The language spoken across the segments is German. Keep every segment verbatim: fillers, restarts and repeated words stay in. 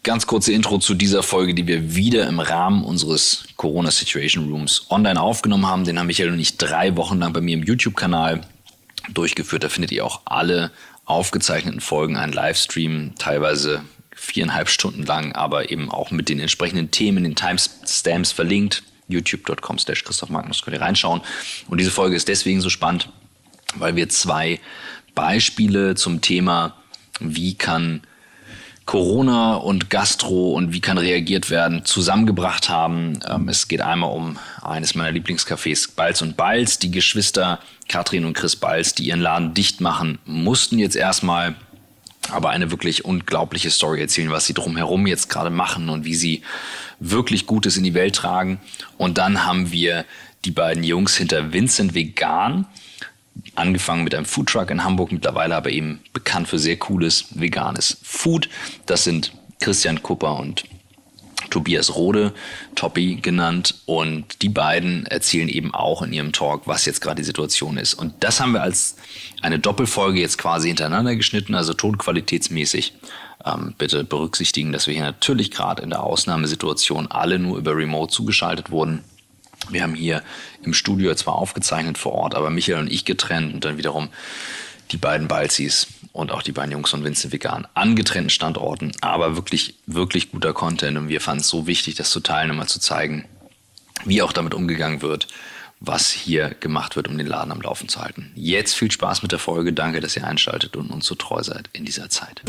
Ganz kurze Intro zu dieser Folge, die wir wieder im Rahmen unseres Corona Situation Rooms online aufgenommen haben. Den haben Michael und ich drei Wochen lang bei mir im YouTube-Kanal durchgeführt. Da findet ihr auch alle aufgezeichneten Folgen, einen Livestream, teilweise viereinhalb Stunden lang, aber eben auch mit den entsprechenden Themen, den Timestamps verlinkt. youtube dot com slash Christoph Magnus könnt ihr reinschauen. Und diese Folge ist deswegen so spannend, weil wir zwei Beispiele zum Thema, wie kann Corona und Gastro und wie kann reagiert werden, zusammengebracht haben. Ähm, es geht einmal um eines meiner Lieblingscafés, Balz und Balz, die Geschwister Katrin und Chris Balz, die ihren Laden dicht machen mussten jetzt erstmal, aber eine wirklich unglaubliche Story erzählen, was sie drumherum jetzt gerade machen und wie sie wirklich Gutes in die Welt tragen. Und dann haben wir die beiden Jungs hinter Vincent Vegan, angefangen mit einem Foodtruck in Hamburg, mittlerweile aber eben bekannt für sehr cooles veganes Food. Das sind Christian Kupper und Tobias Rode, Toppi genannt. Und die beiden erzählen eben auch in ihrem Talk, was jetzt gerade die Situation ist. Und das haben wir als eine Doppelfolge jetzt quasi hintereinander geschnitten, also tonqualitätsmäßig. Ähm, bitte berücksichtigen, dass wir hier natürlich gerade in der Ausnahmesituation alle nur über Remote zugeschaltet wurden. Wir haben hier im Studio zwar aufgezeichnet vor Ort, aber Michael und ich getrennt und dann wiederum die beiden Balzis und auch die beiden Jungs von Vincent Vegan an getrennten Standorten, aber wirklich, wirklich guter Content und wir fanden es so wichtig, das zu teilen und mal zu zeigen, wie auch damit umgegangen wird, was hier gemacht wird, um den Laden am Laufen zu halten. Jetzt viel Spaß mit der Folge, danke, dass ihr einschaltet und uns so treu seid in dieser Zeit.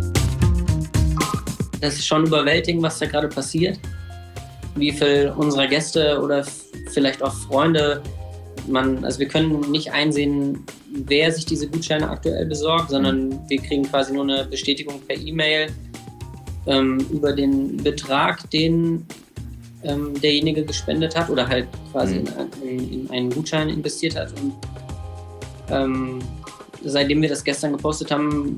Das ist schon überwältigend, was da gerade passiert. Wie viel unserer Gäste oder vielleicht auch Freunde, man, also wir können nicht einsehen, wer sich diese Gutscheine aktuell besorgt, sondern wir kriegen quasi nur eine Bestätigung per E-Mail ähm, über den Betrag, den ähm, derjenige gespendet hat oder halt quasi mhm. in, in einen Gutschein investiert hat. Und ähm, seitdem wir das gestern gepostet haben,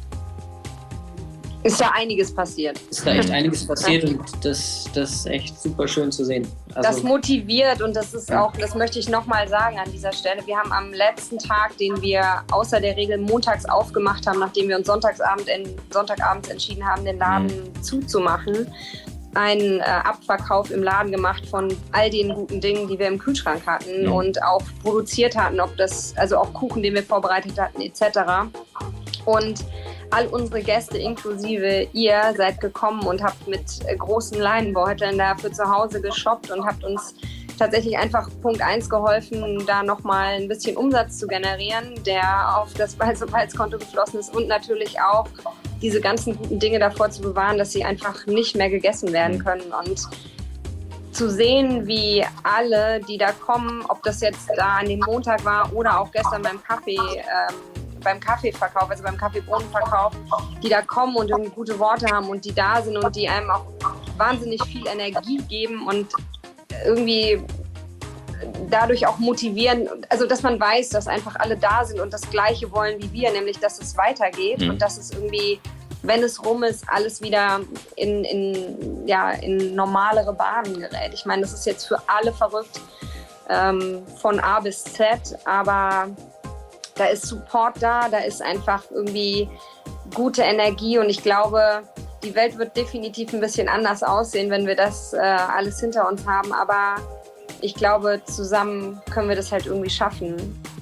ist da einiges passiert. Ist da echt einiges passiert und das, das ist echt super schön zu sehen. Also, das motiviert und das ist auch, das möchte ich nochmal sagen an dieser Stelle. Wir haben am letzten Tag, den wir außer der Regel montags aufgemacht haben, nachdem wir uns Sonntagsabend in, Sonntagabends entschieden haben, den Laden mhm. zuzumachen, einen äh, Abverkauf im Laden gemacht von all den guten Dingen, die wir im Kühlschrank hatten mhm. und auch produziert hatten, ob das, also auch Kuchen, den wir vorbereitet hatten, et cetera. Und all unsere Gäste inklusive ihr seid gekommen und habt mit großen Leinenbeuteln dafür zu Hause geshoppt und habt uns tatsächlich einfach Punkt eins geholfen, da nochmal ein bisschen Umsatz zu generieren, der auf das Balz-Konto geflossen ist und natürlich auch diese ganzen guten Dinge davor zu bewahren, dass sie einfach nicht mehr gegessen werden können. Und zu sehen, wie alle, die da kommen, ob das jetzt da an dem Montag war oder auch gestern beim Kaffee, ähm, beim Kaffeeverkauf, also beim Kaffeebohnenverkauf, die da kommen und irgendwie gute Worte haben und die da sind und die einem auch wahnsinnig viel Energie geben und irgendwie dadurch auch motivieren, also dass man weiß, dass einfach alle da sind und das Gleiche wollen wie wir, nämlich dass es weitergeht mhm. und dass es irgendwie, wenn es rum ist, alles wieder in, in, ja, in normalere Bahnen gerät. Ich meine, das ist jetzt für alle verrückt, ähm, von A bis Z, aber da ist Support da, da ist einfach irgendwie gute Energie und ich glaube, die Welt wird definitiv ein bisschen anders aussehen, wenn wir das äh, alles hinter uns haben, aber ich glaube, zusammen können wir das halt irgendwie schaffen.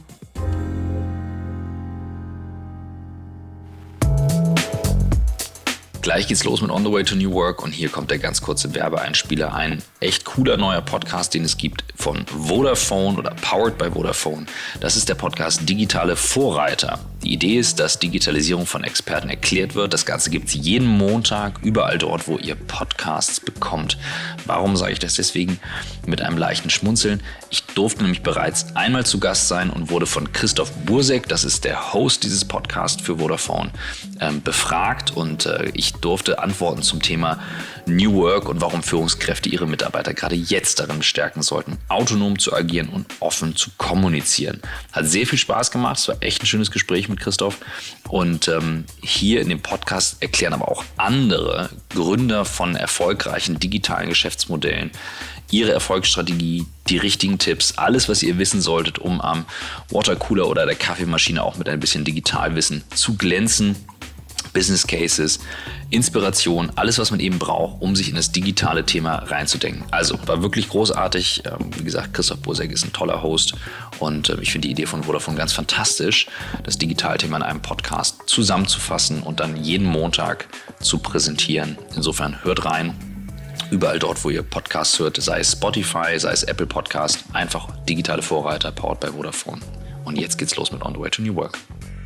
Gleich geht's los mit On the Way to New Work und hier kommt der ganz kurze Werbeeinspieler. Ein echt cooler neuer Podcast, den es gibt von Vodafone oder Powered by Vodafone. Das ist der Podcast Digitale Vorreiter. Die Idee ist, dass Digitalisierung von Experten erklärt wird. Das Ganze gibt es jeden Montag überall dort, wo ihr Podcasts bekommt. Warum sage ich das? Deswegen mit einem leichten Schmunzeln. Ich durfte nämlich bereits einmal zu Gast sein und wurde von Christoph Bursek, das ist der Host dieses Podcasts für Vodafone, ähm, befragt und äh, ich durfte antworten zum Thema New Work und warum Führungskräfte ihre Mitarbeiter gerade jetzt darin bestärken sollten, autonom zu agieren und offen zu kommunizieren. Hat sehr viel Spaß gemacht, es war echt ein schönes Gespräch mit Christoph und ähm, hier in dem Podcast erklären aber auch andere Gründer von erfolgreichen digitalen Geschäftsmodellen ihre Erfolgsstrategie, die richtigen Tipps, alles, was ihr wissen solltet, um am Watercooler oder der Kaffeemaschine auch mit ein bisschen Digitalwissen zu glänzen. Business Cases, Inspiration, alles, was man eben braucht, um sich in das digitale Thema reinzudenken. Also war wirklich großartig. Wie gesagt, Christoph Bosek ist ein toller Host und ich finde die Idee von Vodafone ganz fantastisch, das Digitalthema in einem Podcast zusammenzufassen und dann jeden Montag zu präsentieren. Insofern hört rein. Überall dort, wo ihr Podcasts hört, sei es Spotify, sei es Apple Podcast, einfach digitale Vorreiter, powered by Vodafone. Und jetzt geht's los mit On the Way to New Work.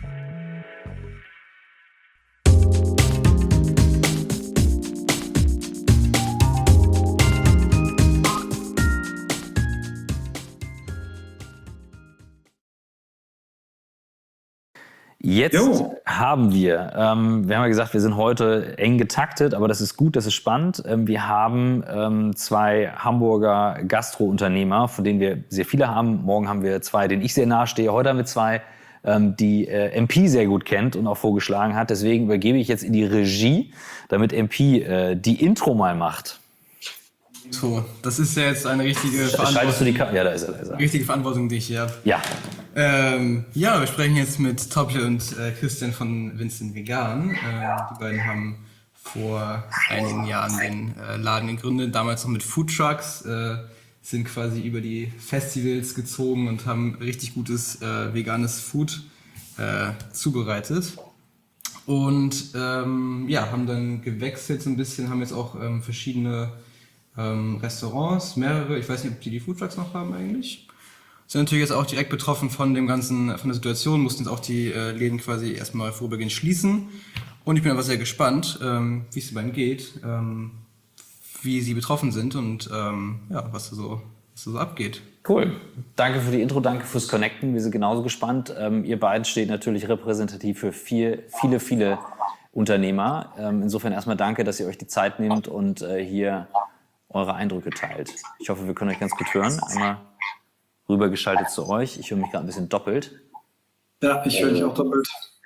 Jetzt jo. haben wir, ähm, wir haben ja gesagt, wir sind heute eng getaktet, aber das ist gut, das ist spannend. Ähm, wir haben ähm, zwei Hamburger Gastrounternehmer, von denen wir sehr viele haben. Morgen haben wir zwei, denen ich sehr nahe stehe. Heute haben wir zwei, ähm, die äh, M P sehr gut kennt und auch vorgeschlagen hat. Deswegen übergebe ich jetzt in die Regie, damit M P äh, die Intro mal macht. So, das ist ja jetzt eine richtige Schaltest Verantwortung. du die Ka- ja, da ist er, da ist er. Richtige Verantwortung, die ich hier habe. Ja. Ähm, ja, wir sprechen jetzt mit Tople und äh, Christian von Vincent Vegan. Äh, die beiden haben vor einigen Jahren den äh, Laden gegründet, damals noch mit Foodtrucks, äh, sind quasi über die Festivals gezogen und haben richtig gutes äh, veganes Food äh, zubereitet. Und ähm, ja, haben dann gewechselt so ein bisschen, haben jetzt auch ähm, verschiedene ähm, Restaurants, mehrere, ich weiß nicht, ob die die Foodtrucks noch haben eigentlich. Sind natürlich jetzt auch direkt betroffen von dem ganzen, von der Situation, mussten jetzt auch die äh, Läden quasi erstmal vorübergehend schließen. Und ich bin aber sehr gespannt, ähm, wie es beiden geht, ähm, wie sie betroffen sind und ähm, ja, was da so, was da so abgeht. Cool. Danke für die Intro, danke fürs Connecten. Wir sind genauso gespannt. Ähm, ihr beiden steht natürlich repräsentativ für viel, viele, viele Unternehmer. Ähm, insofern erstmal danke, dass ihr euch die Zeit nehmt und äh, hier eure Eindrücke teilt. Ich hoffe, wir können euch ganz gut hören. Einmal rübergeschaltet zu euch. Ich höre mich gerade ein bisschen doppelt. Ja, ich höre dich auch doppelt.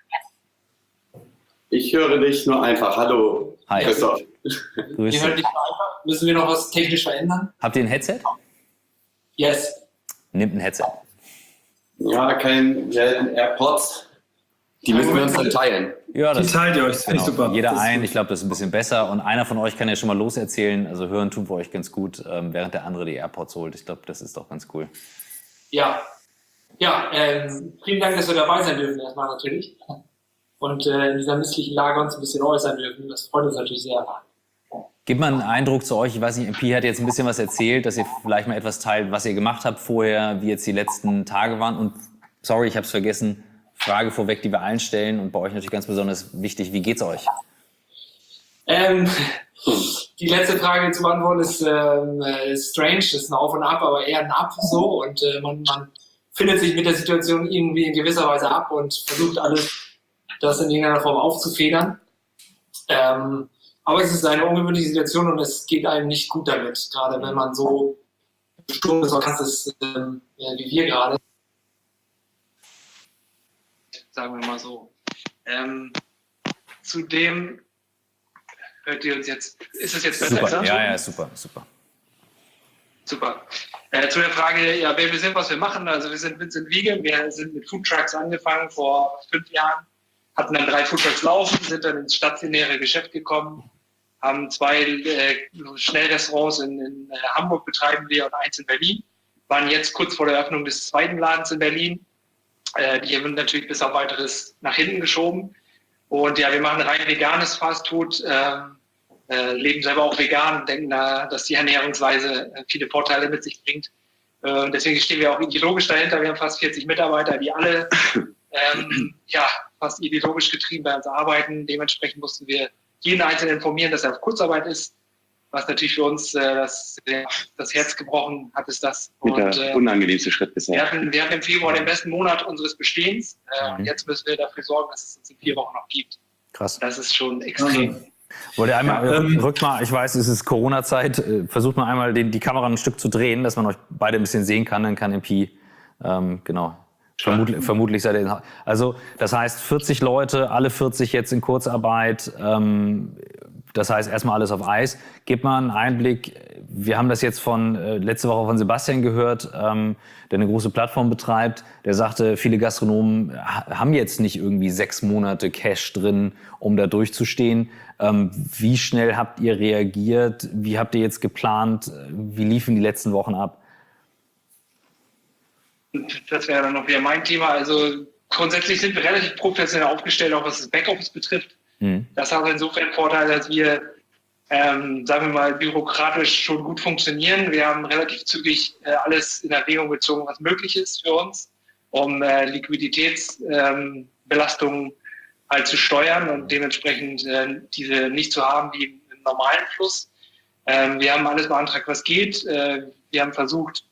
Ich höre dich nur einfach. Hallo, Hi. Christoph. Grüß Ihr hört dich nur einfach. Müssen wir noch was technisch verändern? Habt ihr ein Headset? Yes. Nimmt ein Headset. Ja, kein selten AirPods. Die müssen wir uns dann teilen. Ja, das Die teilt ihr euch, das finde genau. ich super. Jeder Das ist ein, gut. ich glaube, das ist ein bisschen besser. Und einer von euch kann ja schon mal loserzählen. Also hören tun wir euch ganz gut, ähm, während der andere die AirPods holt. Ich glaube, das ist doch ganz cool. Ja. Ja, ähm, vielen Dank, dass wir dabei sein dürfen, erstmal natürlich. Und äh, in dieser misslichen Lage uns ein bisschen äußern dürfen. Das freut uns natürlich sehr. Gebt mal einen Eindruck zu euch. Ich weiß nicht, M P hat jetzt ein bisschen was erzählt, dass ihr vielleicht mal etwas teilt, was ihr gemacht habt vorher, wie jetzt die letzten Tage waren. Und sorry, ich habe es vergessen, Frage vorweg, die wir allen stellen und bei euch natürlich ganz besonders wichtig. Wie geht's euch? Ähm, die letzte Frage zu beantworten ist, ähm, ist strange, ist ein Auf und Ab, aber eher ein Ab so. Und äh, man, man findet sich mit der Situation irgendwie in gewisser Weise ab und versucht alles, das in irgendeiner Form aufzufedern. Ähm, aber es ist eine ungewöhnliche Situation und es geht einem nicht gut damit, gerade wenn man so bestimmt ist, ist ähm, wie wir gerade. Sagen wir mal so. Ähm, zudem hört ihr uns jetzt, ist es jetzt besser? Super, ja, ja, super, super. Super. Äh, zu der Frage, ja, wer wir sind, was wir machen. Also wir sind Vincent Vegan, wir sind mit Foodtrucks angefangen vor fünf Jahren, hatten dann drei Foodtrucks laufen, sind dann ins stationäre Geschäft gekommen, haben zwei äh, Schnellrestaurants in, in äh, Hamburg betreiben wir und eins in Berlin, waren jetzt kurz vor der Eröffnung des zweiten Ladens in Berlin. Äh, die haben natürlich bis auf weiteres nach hinten geschoben. Und ja, wir machen rein veganes Fastfood, äh, äh, leben selber auch vegan und denken da, dass die Ernährungsweise äh, viele Vorteile mit sich bringt. Äh, deswegen stehen wir auch ideologisch dahinter. Wir haben fast vierzig Mitarbeiter, die alle ähm, ja, fast ideologisch getrieben bei uns arbeiten. Dementsprechend mussten wir jeden Einzelnen informieren, dass er auf Kurzarbeit ist. Was natürlich für uns äh, das, das Herz gebrochen hat, ist das. Und, und, der äh, unangenehmste Schritt bisher. wir hatten, wir hatten im Februar den besten Monat unseres Bestehens. Äh, Mhm. und jetzt müssen wir dafür sorgen, dass es uns in vier Wochen noch gibt. Krass. Das ist schon extrem. Also, Wollt ihr einmal, Ja, ähm, rückt mal, ich weiß, es ist Corona-Zeit, äh, versucht mal einmal den, die Kamera ein Stück zu drehen, dass man euch beide ein bisschen sehen kann, dann kann M P, ähm, genau, vermutlich, vermutlich seid ihr in, also das heißt vierzig Leute, alle vierzig jetzt in Kurzarbeit, ähm, das heißt erstmal alles auf Eis. Gebt mal einen Einblick, wir haben das jetzt von äh, letzte Woche von Sebastian gehört, ähm, der eine große Plattform betreibt. Der sagte, viele Gastronomen ha- haben jetzt nicht irgendwie sechs Monate Cash drin, um da durchzustehen. Ähm, wie schnell habt ihr reagiert? Wie habt ihr jetzt geplant? Wie liefen die letzten Wochen ab? Das wäre dann noch wieder mein Thema. Also grundsätzlich sind wir relativ professionell aufgestellt, auch was das Backoffice betrifft. Mhm. Das hat insofern einen Vorteil, dass wir Ähm, sagen wir mal, bürokratisch schon gut funktionieren. Wir haben relativ zügig äh, alles in Erwägung gezogen, was möglich ist für uns, um äh, Liquiditätsbelastungen ähm, halt zu steuern und dementsprechend äh, diese nicht zu haben wie im normalen Fluss. Ähm, wir haben alles beantragt, was geht. Äh, wir haben versucht,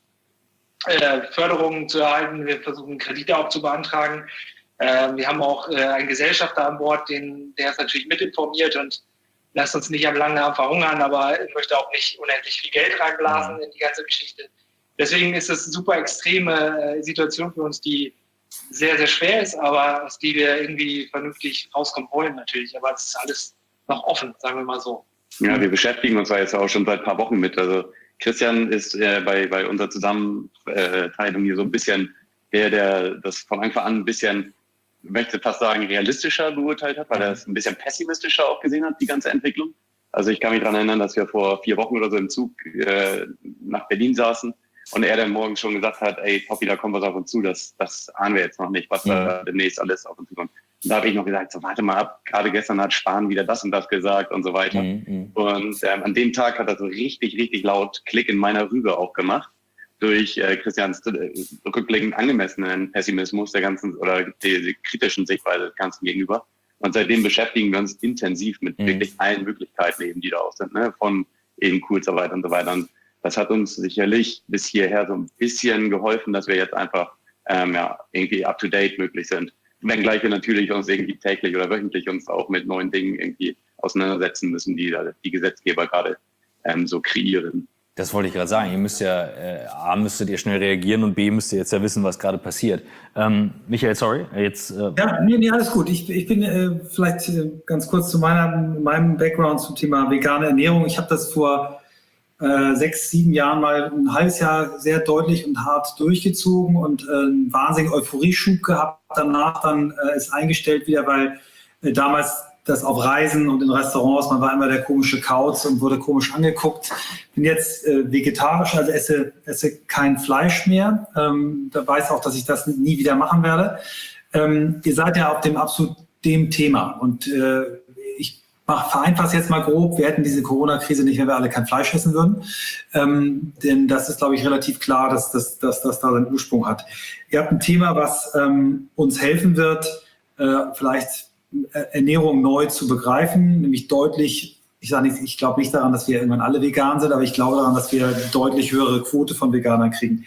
äh, Förderungen zu erhalten. Wir versuchen, Kredite auch zu beantragen. Äh, wir haben auch äh, einen Gesellschafter an Bord, den, der ist natürlich mit informiert und lasst uns nicht am langen Arm verhungern, aber ich möchte auch nicht unendlich viel Geld reinblasen in die ganze Geschichte. Deswegen ist es eine super extreme Situation für uns, die sehr, sehr schwer ist, aber aus die wir irgendwie vernünftig rauskommen wollen natürlich. Aber es ist alles noch offen, sagen wir mal so. Ja, wir beschäftigen uns da jetzt auch schon seit ein paar Wochen mit. Also Christian ist äh, bei, bei unserer Zusammenteilung hier so ein bisschen der, der das von Anfang an ein bisschen, ich möchte fast sagen, realistischer beurteilt hat, weil er es ein bisschen pessimistischer auch gesehen hat, die ganze Entwicklung. Also ich kann mich daran erinnern, dass wir vor vier Wochen oder so im Zug äh, nach Berlin saßen und er dann morgens schon gesagt hat, ey, Poppy, da kommt was auf uns zu, das, das ahnen wir jetzt noch nicht, was da demnächst alles auf uns zukommt. Und da habe ich noch gesagt, so warte mal ab, gerade gestern hat Spahn wieder das und das gesagt und so weiter. Mhm. Und ähm, an dem Tag hat er so richtig, richtig laut Klick in meiner Rübe auch gemacht. Durch äh, Christians äh, rückblickend angemessenen Pessimismus der ganzen oder die, die kritischen Sichtweise des Ganzen gegenüber. Und seitdem beschäftigen wir uns intensiv mit mhm. wirklich allen Möglichkeiten eben, die da auch sind, ne? Von eben Kurzarbeit und so weiter. Und das hat uns sicherlich bis hierher so ein bisschen geholfen, dass wir jetzt einfach ähm, ja, irgendwie up-to-date möglich sind. Wenngleich wir natürlich uns irgendwie täglich oder wöchentlich uns auch mit neuen Dingen irgendwie auseinandersetzen müssen, die die Gesetzgeber gerade ähm, so kreieren. Das wollte ich gerade sagen. Ihr müsst ja, äh, A, müsstet ihr schnell reagieren und B, müsst ihr jetzt ja wissen, was gerade passiert. Ähm, Michael, sorry, jetzt... Äh ja, nee, nee, alles gut. Ich, ich bin äh, vielleicht äh, ganz kurz zu meiner, meinem Background zum Thema vegane Ernährung. Ich habe das vor äh, sechs, sieben Jahren mal ein halbes Jahr sehr deutlich und hart durchgezogen und äh, einen wahnsinnigen Euphorieschub gehabt. Danach dann äh, ist eingestellt wieder, weil äh, damals das auf Reisen und in Restaurants, man war immer der komische Kauz und wurde komisch angeguckt. Bin jetzt äh, vegetarisch, also esse, esse kein Fleisch mehr. Ähm, da weiß auch, dass ich das nie wieder machen werde. Ähm, ihr seid ja auf dem absolut dem Thema und äh, ich vereinfache es jetzt mal grob. Wir hätten diese Corona-Krise nicht, wenn wir alle kein Fleisch essen würden. Ähm, denn das ist, glaube ich, relativ klar, dass das dass, dass da seinen Ursprung hat. Ihr habt ein Thema, was ähm, uns helfen wird, äh, vielleicht Ernährung neu zu begreifen, nämlich deutlich, ich sage nicht, ich glaube nicht daran, dass wir irgendwann alle vegan sind, aber ich glaube daran, dass wir eine deutlich höhere Quote von Veganern kriegen.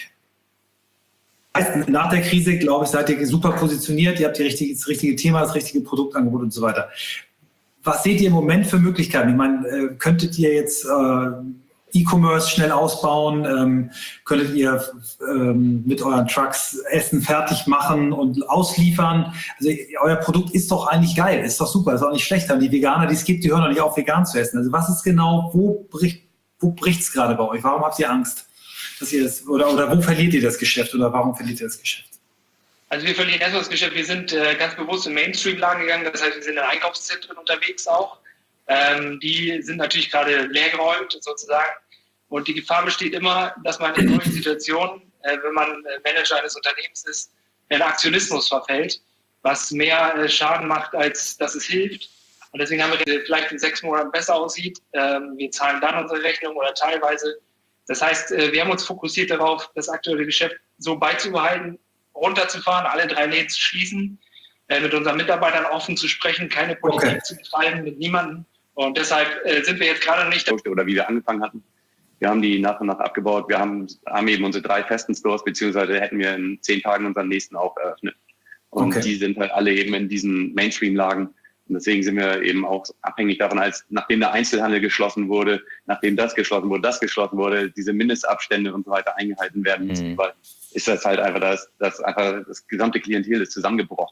Nach der Krise, glaube ich, seid ihr super positioniert, ihr habt die richtige, das richtige Thema, das richtige Produktangebot und so weiter. Was seht ihr im Moment für Möglichkeiten? Ich meine, könntet ihr jetzt äh, E-Commerce schnell ausbauen? Ähm, könntet ihr ähm, mit euren Trucks Essen fertig machen und ausliefern? Also euer Produkt ist doch eigentlich geil, ist doch super, ist auch nicht schlecht. Aber die Veganer, die es gibt, die hören doch nicht auf, vegan zu essen. Also was ist genau, wo bricht wo bricht's gerade bei euch? Warum habt ihr Angst, dass ihr das, oder, oder wo verliert ihr das Geschäft oder warum verliert ihr das Geschäft? Also wir verlieren erstmal das Geschäft, wir sind äh, ganz bewusst in Mainstream-Lagen gegangen, das heißt, wir sind in Einkaufszentren unterwegs auch. Ähm, die sind natürlich gerade leergeräumt sozusagen. Und die Gefahr besteht immer, dass man in solchen Situationen, äh, wenn man Manager eines Unternehmens ist, in Aktionismus verfällt, was mehr äh, Schaden macht, als dass es hilft. Und deswegen haben wir vielleicht in sechs Monaten besser aussieht. Ähm, wir zahlen dann unsere Rechnung oder teilweise. Das heißt, äh, wir haben uns fokussiert darauf, das aktuelle Geschäft so beizubehalten, runterzufahren, alle drei Läden zu schließen, äh, mit unseren Mitarbeitern offen zu sprechen, keine Politik okay. zu betreiben, mit niemandem. Und deshalb äh, sind wir jetzt gerade nicht... Oder wie wir angefangen hatten. Wir haben die nach und nach abgebaut. Wir haben, haben eben unsere drei festen Stores, beziehungsweise hätten wir in zehn Tagen unseren nächsten auch eröffnet. Und okay. die sind halt alle eben in diesen Mainstream-Lagen. Und deswegen sind wir eben auch abhängig davon, als nachdem der Einzelhandel geschlossen wurde, nachdem das geschlossen wurde, das geschlossen wurde, diese Mindestabstände und so weiter eingehalten werden müssen. Mhm. Weil ist das halt einfach, das, das einfach das gesamte Klientel ist zusammengebrochen.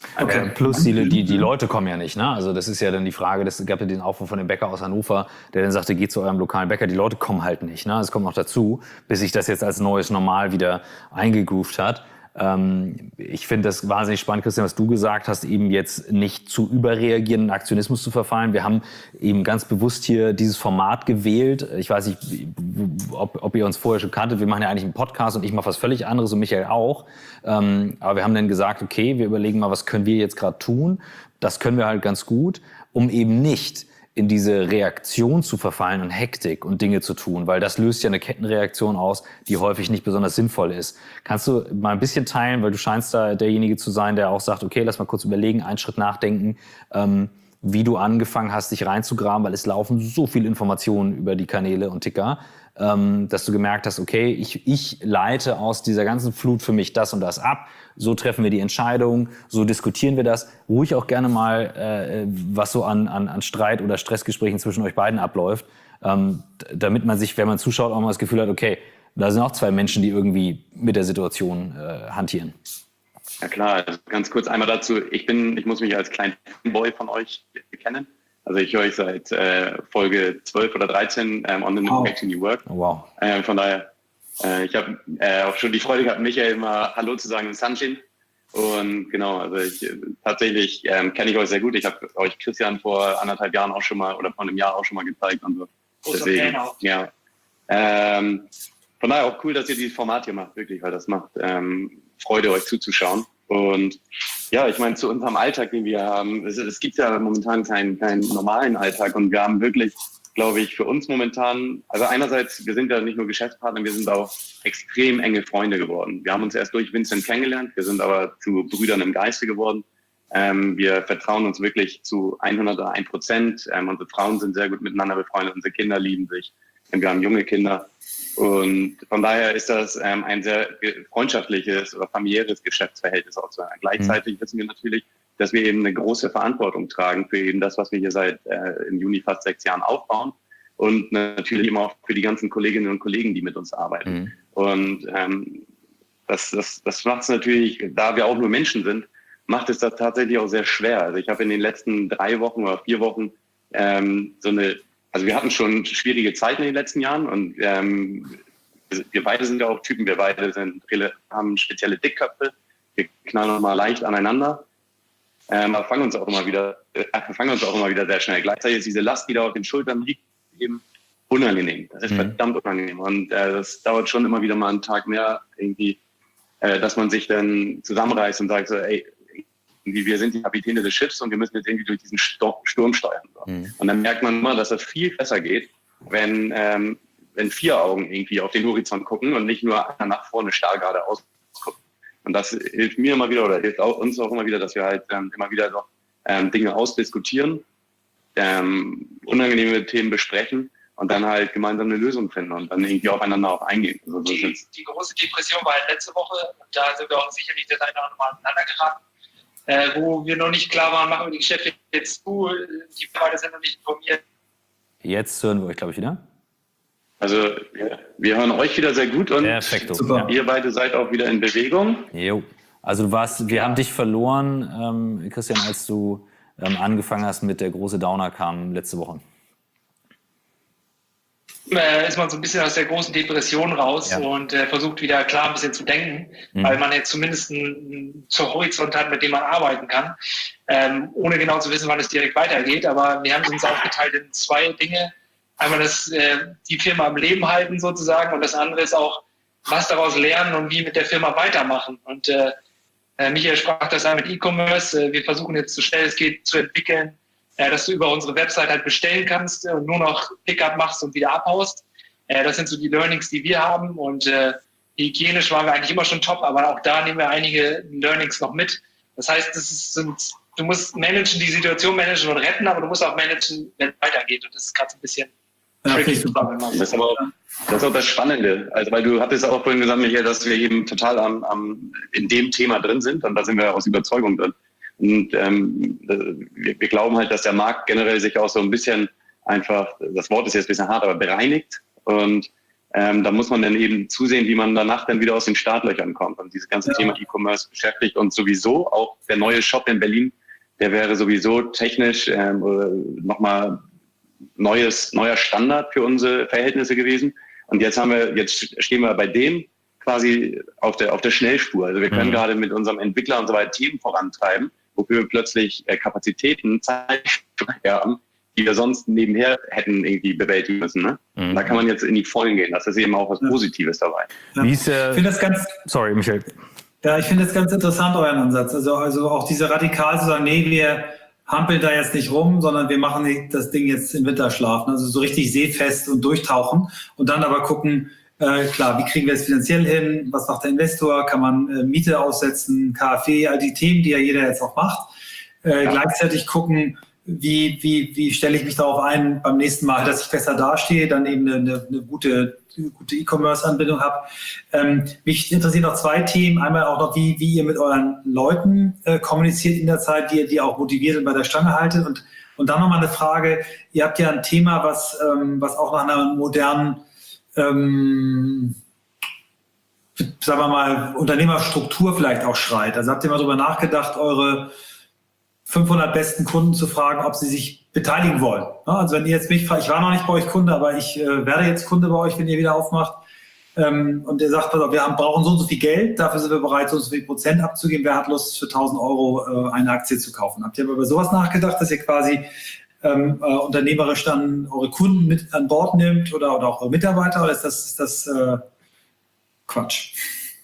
Okay. Äh, plus die, die, die Leute kommen ja nicht, ne? Also das ist ja dann die Frage, es gab ja den Aufruf von dem Bäcker aus Hannover, der dann sagte, geht zu eurem lokalen Bäcker, die Leute kommen halt nicht, ne? Es kommt noch dazu, bis sich das jetzt als neues Normal wieder eingegroovt hat. Ähm, ich finde das wahnsinnig spannend, Christian, was du gesagt hast, eben jetzt nicht zu überreagieren, in Aktionismus zu verfallen. Wir haben eben ganz bewusst hier dieses Format gewählt. Ich weiß nicht, ob, ob ihr uns vorher schon kanntet. Wir machen ja eigentlich einen Podcast und ich mache was völlig anderes und Michael auch. Ähm, aber wir haben dann gesagt, okay, wir überlegen mal, was können wir jetzt gerade tun? Das können wir halt ganz gut, um eben nicht in diese Reaktion zu verfallen und Hektik und Dinge zu tun, weil das löst ja eine Kettenreaktion aus, die häufig nicht besonders sinnvoll ist. Kannst du mal ein bisschen teilen, weil du scheinst da derjenige zu sein, der auch sagt, okay, lass mal kurz überlegen, einen Schritt nachdenken, ähm, wie du angefangen hast, dich reinzugraben, weil es laufen so viele Informationen über die Kanäle und Ticker, ähm, dass du gemerkt hast, okay, ich, ich leite aus dieser ganzen Flut für mich das und das ab, so treffen wir die Entscheidung, so diskutieren wir das. Ruhig auch gerne mal, äh, was so an, an, an Streit oder Stressgesprächen zwischen euch beiden abläuft, ähm, damit man sich, wenn man zuschaut, auch mal das Gefühl hat, okay, da sind auch zwei Menschen, die irgendwie mit der Situation äh, hantieren. Ja klar, also ganz kurz einmal dazu, ich bin, ich muss mich als kleinen Fanboy von euch bekennen. Also ich höre euch seit äh, Folge zwölf oder dreizehn ähm, on the wow. Back to New Work. Oh, wow. Äh, von daher, äh, ich habe äh, auch schon die Freude gehabt, Michael immer Hallo zu sagen im Sunshine. Und genau, also ich, tatsächlich ähm, kenne ich euch sehr gut. Ich habe euch Christian vor anderthalb Jahren auch schon mal oder vor einem Jahr auch schon mal gezeigt und so. Deswegen, ja. Ähm, von daher auch cool, dass ihr dieses Format hier macht, wirklich, weil das macht ähm, Freude, euch zuzuschauen. Und ja, ich meine, zu unserem Alltag, den wir haben, es, es gibt ja momentan keinen, keinen normalen Alltag und wir haben wirklich, glaube ich, für uns momentan, also einerseits, wir sind ja nicht nur Geschäftspartner, wir sind auch extrem enge Freunde geworden. Wir haben uns erst durch Vincent kennengelernt, wir sind aber zu Brüdern im Geiste geworden. Ähm, wir vertrauen uns wirklich zu hundertundeins Prozent. Ähm, unsere Frauen sind sehr gut miteinander befreundet, unsere Kinder lieben sich. Wir haben junge Kinder. Und von daher ist das ähm, ein sehr freundschaftliches oder familiäres Geschäftsverhältnis auch zu. Gleichzeitig wissen wir natürlich, dass wir eben eine große Verantwortung tragen für eben das, was wir hier seit äh, im Juni fast sechs Jahren aufbauen und natürlich immer auch für die ganzen Kolleginnen und Kollegen, die mit uns arbeiten. Mhm. Und ähm, das, das, das macht es natürlich, da wir auch nur Menschen sind, macht es das tatsächlich auch sehr schwer. Also ich habe in den letzten drei Wochen oder vier Wochen ähm, so eine Also wir hatten schon schwierige Zeiten in den letzten Jahren und ähm, wir beide sind ja auch Typen, wir beide sind, haben spezielle Dickköpfe, wir knallen auch mal leicht aneinander, ähm, aber fangen uns auch immer wieder, äh, fangen uns auch immer wieder sehr schnell. Gleichzeitig ist diese Last, die da auf den Schultern liegt, eben unangenehm. Das ist mhm. verdammt unangenehm und äh, das dauert schon immer wieder mal einen Tag mehr irgendwie, äh, dass man sich dann zusammenreißt und sagt so, ey, wir sind die Kapitäne des Schiffs und wir müssen jetzt irgendwie durch diesen Sturm steuern. Mhm. Und dann merkt man immer, dass das viel besser geht, wenn, ähm, wenn vier Augen irgendwie auf den Horizont gucken und nicht nur einer nach vorne starr geradeaus gucken. Und das hilft mir immer wieder oder hilft auch uns auch immer wieder, dass wir halt ähm, immer wieder noch ähm, Dinge ausdiskutieren, ähm, unangenehme Themen besprechen und dann halt gemeinsam eine Lösung finden und dann irgendwie aufeinander auch eingehen. Also die, die große Depression war halt letzte Woche und da sind wir auch sicherlich das eine oder andere Mal aneinander geraten. Äh, wo wir noch nicht klar waren, machen wir die Geschäfte jetzt zu, die beide sind noch nicht informiert. Jetzt hören wir euch, glaube ich, wieder. Also ja, wir hören euch wieder sehr gut und Perfekto. Super. Ihr beide seid auch wieder in Bewegung. Jo. Also du warst, wir haben dich verloren, ähm, Christian, als du ähm, angefangen hast mit der große Downer kam letzte Woche. Äh, ist man so ein bisschen aus der großen Depression raus ja. und äh, versucht wieder klar ein bisschen zu denken, mhm. weil man jetzt zumindest einen zur Horizont hat, mit dem man arbeiten kann, ähm, ohne genau zu wissen, wann es direkt weitergeht. Aber wir haben es uns aufgeteilt in zwei Dinge. Einmal das, äh, die Firma am Leben halten sozusagen und das andere ist auch, was daraus lernen und wie mit der Firma weitermachen. Und äh, äh, Michael sprach das an mit E-Commerce. Äh, wir versuchen jetzt so schnell es geht zu entwickeln, Äh, dass du über unsere Website halt bestellen kannst und nur noch Pickup machst und wieder abhaust. Äh, das sind so die Learnings, die wir haben und äh, hygienisch waren wir eigentlich immer schon top, aber auch da nehmen wir einige Learnings noch mit. Das heißt, das ist, sind, du musst managen, die Situation managen und retten, aber du musst auch managen, wenn es weitergeht und das ist gerade so ein bisschen ja, tricky. super. Das ist aber auch, das ist auch das Spannende, also weil du hattest auch vorhin gesagt, Michael, dass wir eben total am, am, in dem Thema drin sind und da sind wir aus Überzeugung drin. Und ähm, wir, wir glauben halt, dass der Markt generell sich auch so ein bisschen einfach, das Wort ist jetzt ein bisschen hart, aber bereinigt. Und Ähm, da muss man dann eben zusehen, wie man danach dann wieder aus den Startlöchern kommt. Und dieses ganze ja. Thema E-Commerce beschäftigt uns sowieso. Auch der neue Shop in Berlin, der wäre sowieso technisch ähm, nochmal neues, neuer Standard für unsere Verhältnisse gewesen. Und jetzt haben wir, jetzt stehen wir bei dem quasi auf der, auf der Schnellspur. Also wir können mhm. gerade mit unserem Entwickler und so weiter Themen vorantreiben, wofür wir plötzlich äh, Kapazitäten, Zeit haben, die wir sonst nebenher hätten irgendwie bewältigen müssen. Ne? Mhm. Da kann man jetzt in die Vollen gehen. Das ist eben auch was Positives dabei. Ja. Wie ist, äh, ich finde das ganz, sorry, Michael. Ja, ich finde das ganz interessant, euren Ansatz. Also, also auch diese radikal zu sagen, nee, wir hampeln da jetzt nicht rum, sondern wir machen das Ding jetzt im Winterschlaf. Also so richtig seefest und durchtauchen und dann aber gucken, äh, klar, wie kriegen wir es finanziell hin? Was macht der Investor? Kann man äh, Miete aussetzen, K f W, all die Themen, die ja jeder jetzt auch macht. Äh, ja. Gleichzeitig gucken, Wie, wie, wie stelle ich mich darauf ein, beim nächsten Mal, dass ich besser dastehe, dann eben eine, eine gute, gute E-Commerce-Anbindung habe. Ähm, mich interessieren noch zwei Themen. Einmal auch noch, wie, wie ihr mit euren Leuten äh, kommuniziert in der Zeit, die ihr die auch motiviert und bei der Stange haltet. Und, und dann nochmal eine Frage. Ihr habt ja ein Thema, was, ähm, was auch nach einer modernen, ähm, sagen wir mal, Unternehmerstruktur vielleicht auch schreit. Also habt ihr mal darüber nachgedacht, eure fünfhundert besten Kunden zu fragen, ob sie sich beteiligen wollen. Also wenn ihr jetzt mich fragt, ich war noch nicht bei euch Kunde, aber ich äh, werde jetzt Kunde bei euch, wenn ihr wieder aufmacht, ähm, und ihr sagt, pass auf, wir haben, brauchen so und so viel Geld, dafür sind wir bereit, so und so viel Prozent abzugeben, wer hat Lust für tausend Euro äh, eine Aktie zu kaufen? Habt ihr aber über sowas nachgedacht, dass ihr quasi ähm, äh, unternehmerisch dann eure Kunden mit an Bord nimmt oder, oder auch eure Mitarbeiter, oder ist das, ist das äh, Quatsch?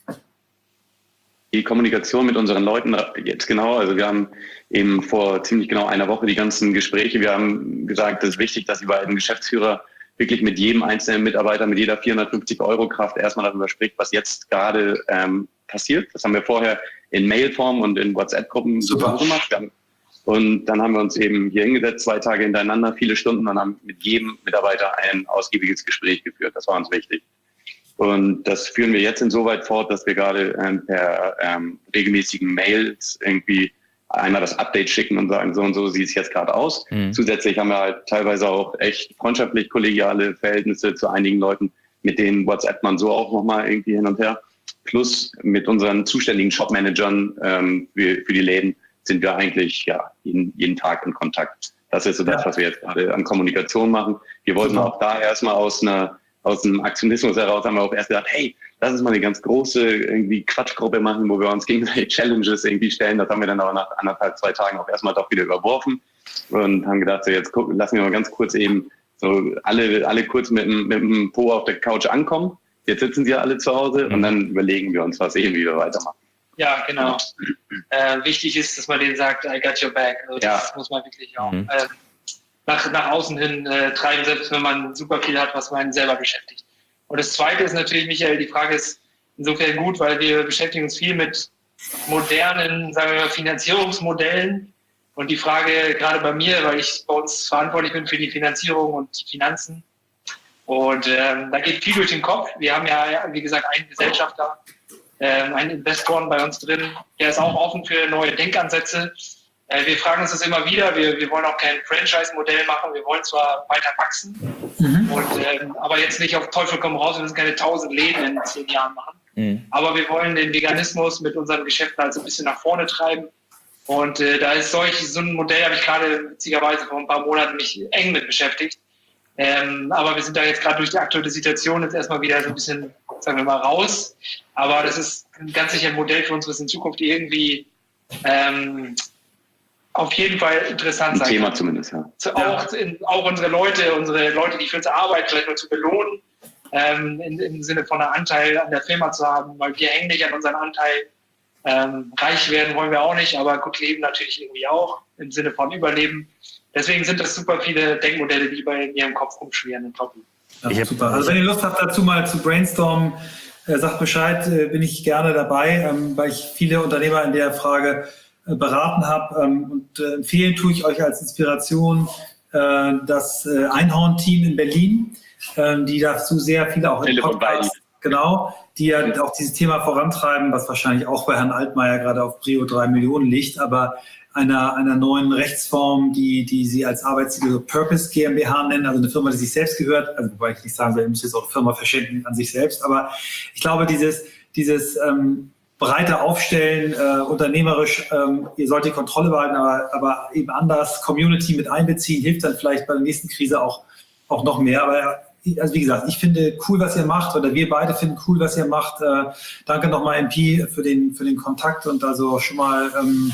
Die Kommunikation mit unseren Leuten jetzt genau, also wir haben eben vor ziemlich genau einer Woche die ganzen Gespräche, wir haben gesagt, es ist wichtig, dass die beiden Geschäftsführer wirklich mit jedem einzelnen Mitarbeiter, mit jeder vierhundertfünfzig Euro Kraft erstmal darüber spricht, was jetzt gerade ähm, passiert. Das haben wir vorher in Mailform und in WhatsApp-Gruppen super gemacht. Und dann haben wir uns eben hier hingesetzt, zwei Tage hintereinander, viele Stunden, und haben mit jedem Mitarbeiter ein ausgiebiges Gespräch geführt. Das war uns wichtig. Und das führen wir jetzt insoweit fort, dass wir gerade ähm, per ähm, regelmäßigen Mails irgendwie einmal das Update schicken und sagen, so und so sieht es jetzt gerade aus. Mhm. Zusätzlich haben wir halt teilweise auch echt freundschaftlich kollegiale Verhältnisse zu einigen Leuten, mit denen WhatsApp man so auch nochmal irgendwie hin und her. Plus mit unseren zuständigen Shopmanagern ähm, für, für die Läden sind wir eigentlich ja jeden, jeden Tag in Kontakt. Das ist so das, was wir jetzt gerade an Kommunikation machen. Wir wollten Super. auch da erstmal aus einer Aus dem Aktionismus heraus haben wir auch erst gedacht, hey, lass uns mal eine ganz große irgendwie Quatschgruppe machen, wo wir uns gegenseitig Challenges irgendwie stellen. Das haben wir dann aber nach anderthalb, zwei Tagen auch erstmal doch wieder überworfen und haben gedacht, so jetzt gucken, lassen wir mal ganz kurz eben so alle, alle kurz mit dem, mit dem Po auf der Couch ankommen. Jetzt sitzen sie ja alle zu Hause und dann überlegen wir uns, was eben wie wir weitermachen. Ja, genau. Äh, wichtig ist, dass man denen sagt, I got your back. Also das ja. muss man wirklich auch mhm. äh, nach, nach außen hin äh, treiben, selbst wenn man super viel hat, was man selber beschäftigt. Und das Zweite ist natürlich, Michael, die Frage ist insofern gut, weil wir beschäftigen uns viel mit modernen, sagen wir mal, Finanzierungsmodellen. Und die Frage, gerade bei mir, weil ich bei uns verantwortlich bin für die Finanzierung und die Finanzen. Und ähm, da geht viel durch den Kopf. Wir haben ja, wie gesagt, einen Gesellschafter, ähm, einen Investoren bei uns drin, der ist auch offen für neue Denkansätze. Äh, wir fragen uns das immer wieder. Wir, wir wollen auch kein Franchise-Modell machen. Wir wollen zwar weiter wachsen, mhm. und, ähm, aber jetzt nicht auf Teufel komm raus. Wir müssen keine tausend Läden in zehn Jahren machen. Mhm. Aber wir wollen den Veganismus mit unseren Geschäften also ein bisschen nach vorne treiben. Und äh, da ist solch, so ein Modell, habe ich gerade witzigerweise vor ein paar Monaten mich eng mit beschäftigt. Ähm, aber wir sind da jetzt gerade durch die aktuelle Situation jetzt erstmal wieder so ein bisschen, sagen wir mal, raus. Aber das ist ganz sicher ein Modell für uns, was in Zukunft irgendwie ähm, auf jeden Fall interessant sein kann. Thema kann. Zumindest, ja. Zu, auch, in, auch unsere Leute, unsere Leute, die für uns arbeiten, vielleicht mal zu belohnen, ähm, in, im Sinne von einem Anteil an der Firma zu haben, weil wir hängen nicht an unseren Anteil. Ähm, reich werden wollen wir auch nicht, aber gut leben natürlich irgendwie auch, im Sinne von Überleben. Deswegen sind das super viele Denkmodelle, die bei mir im Kopf rumschwirren und toppen. Ja, super. Also wenn ihr Lust habt, dazu mal zu brainstormen, äh, sagt Bescheid, äh, bin ich gerne dabei, ähm, weil ich viele Unternehmer in der Frage äh, beraten habe. Ähm, und äh, empfehlen tue ich euch als Inspiration äh, das äh, Einhorn-Team in Berlin, äh, die dazu sehr viele auch im Podcast, genau, die ja auch dieses Thema vorantreiben, was wahrscheinlich auch bei Herrn Altmaier gerade auf Prio drei Millionen liegt, aber einer, einer neuen Rechtsform, die, die sie als Arbeitstitel so Purpose GmbH nennen, also eine Firma, die sich selbst gehört. Also wobei ich nicht sagen soll, ihr müsst jetzt auch eine Firma verschenken an sich selbst. Aber ich glaube, dieses, dieses ähm, breite Aufstellen, äh, unternehmerisch, ähm, ihr sollt die Kontrolle behalten, aber, aber eben anders Community mit einbeziehen, hilft dann vielleicht bei der nächsten Krise auch, auch noch mehr. Aber also wie gesagt, ich finde cool, was ihr macht, oder wir beide finden cool, was ihr macht. Äh, danke nochmal, M P, für den, für den Kontakt und also schon mal, ähm,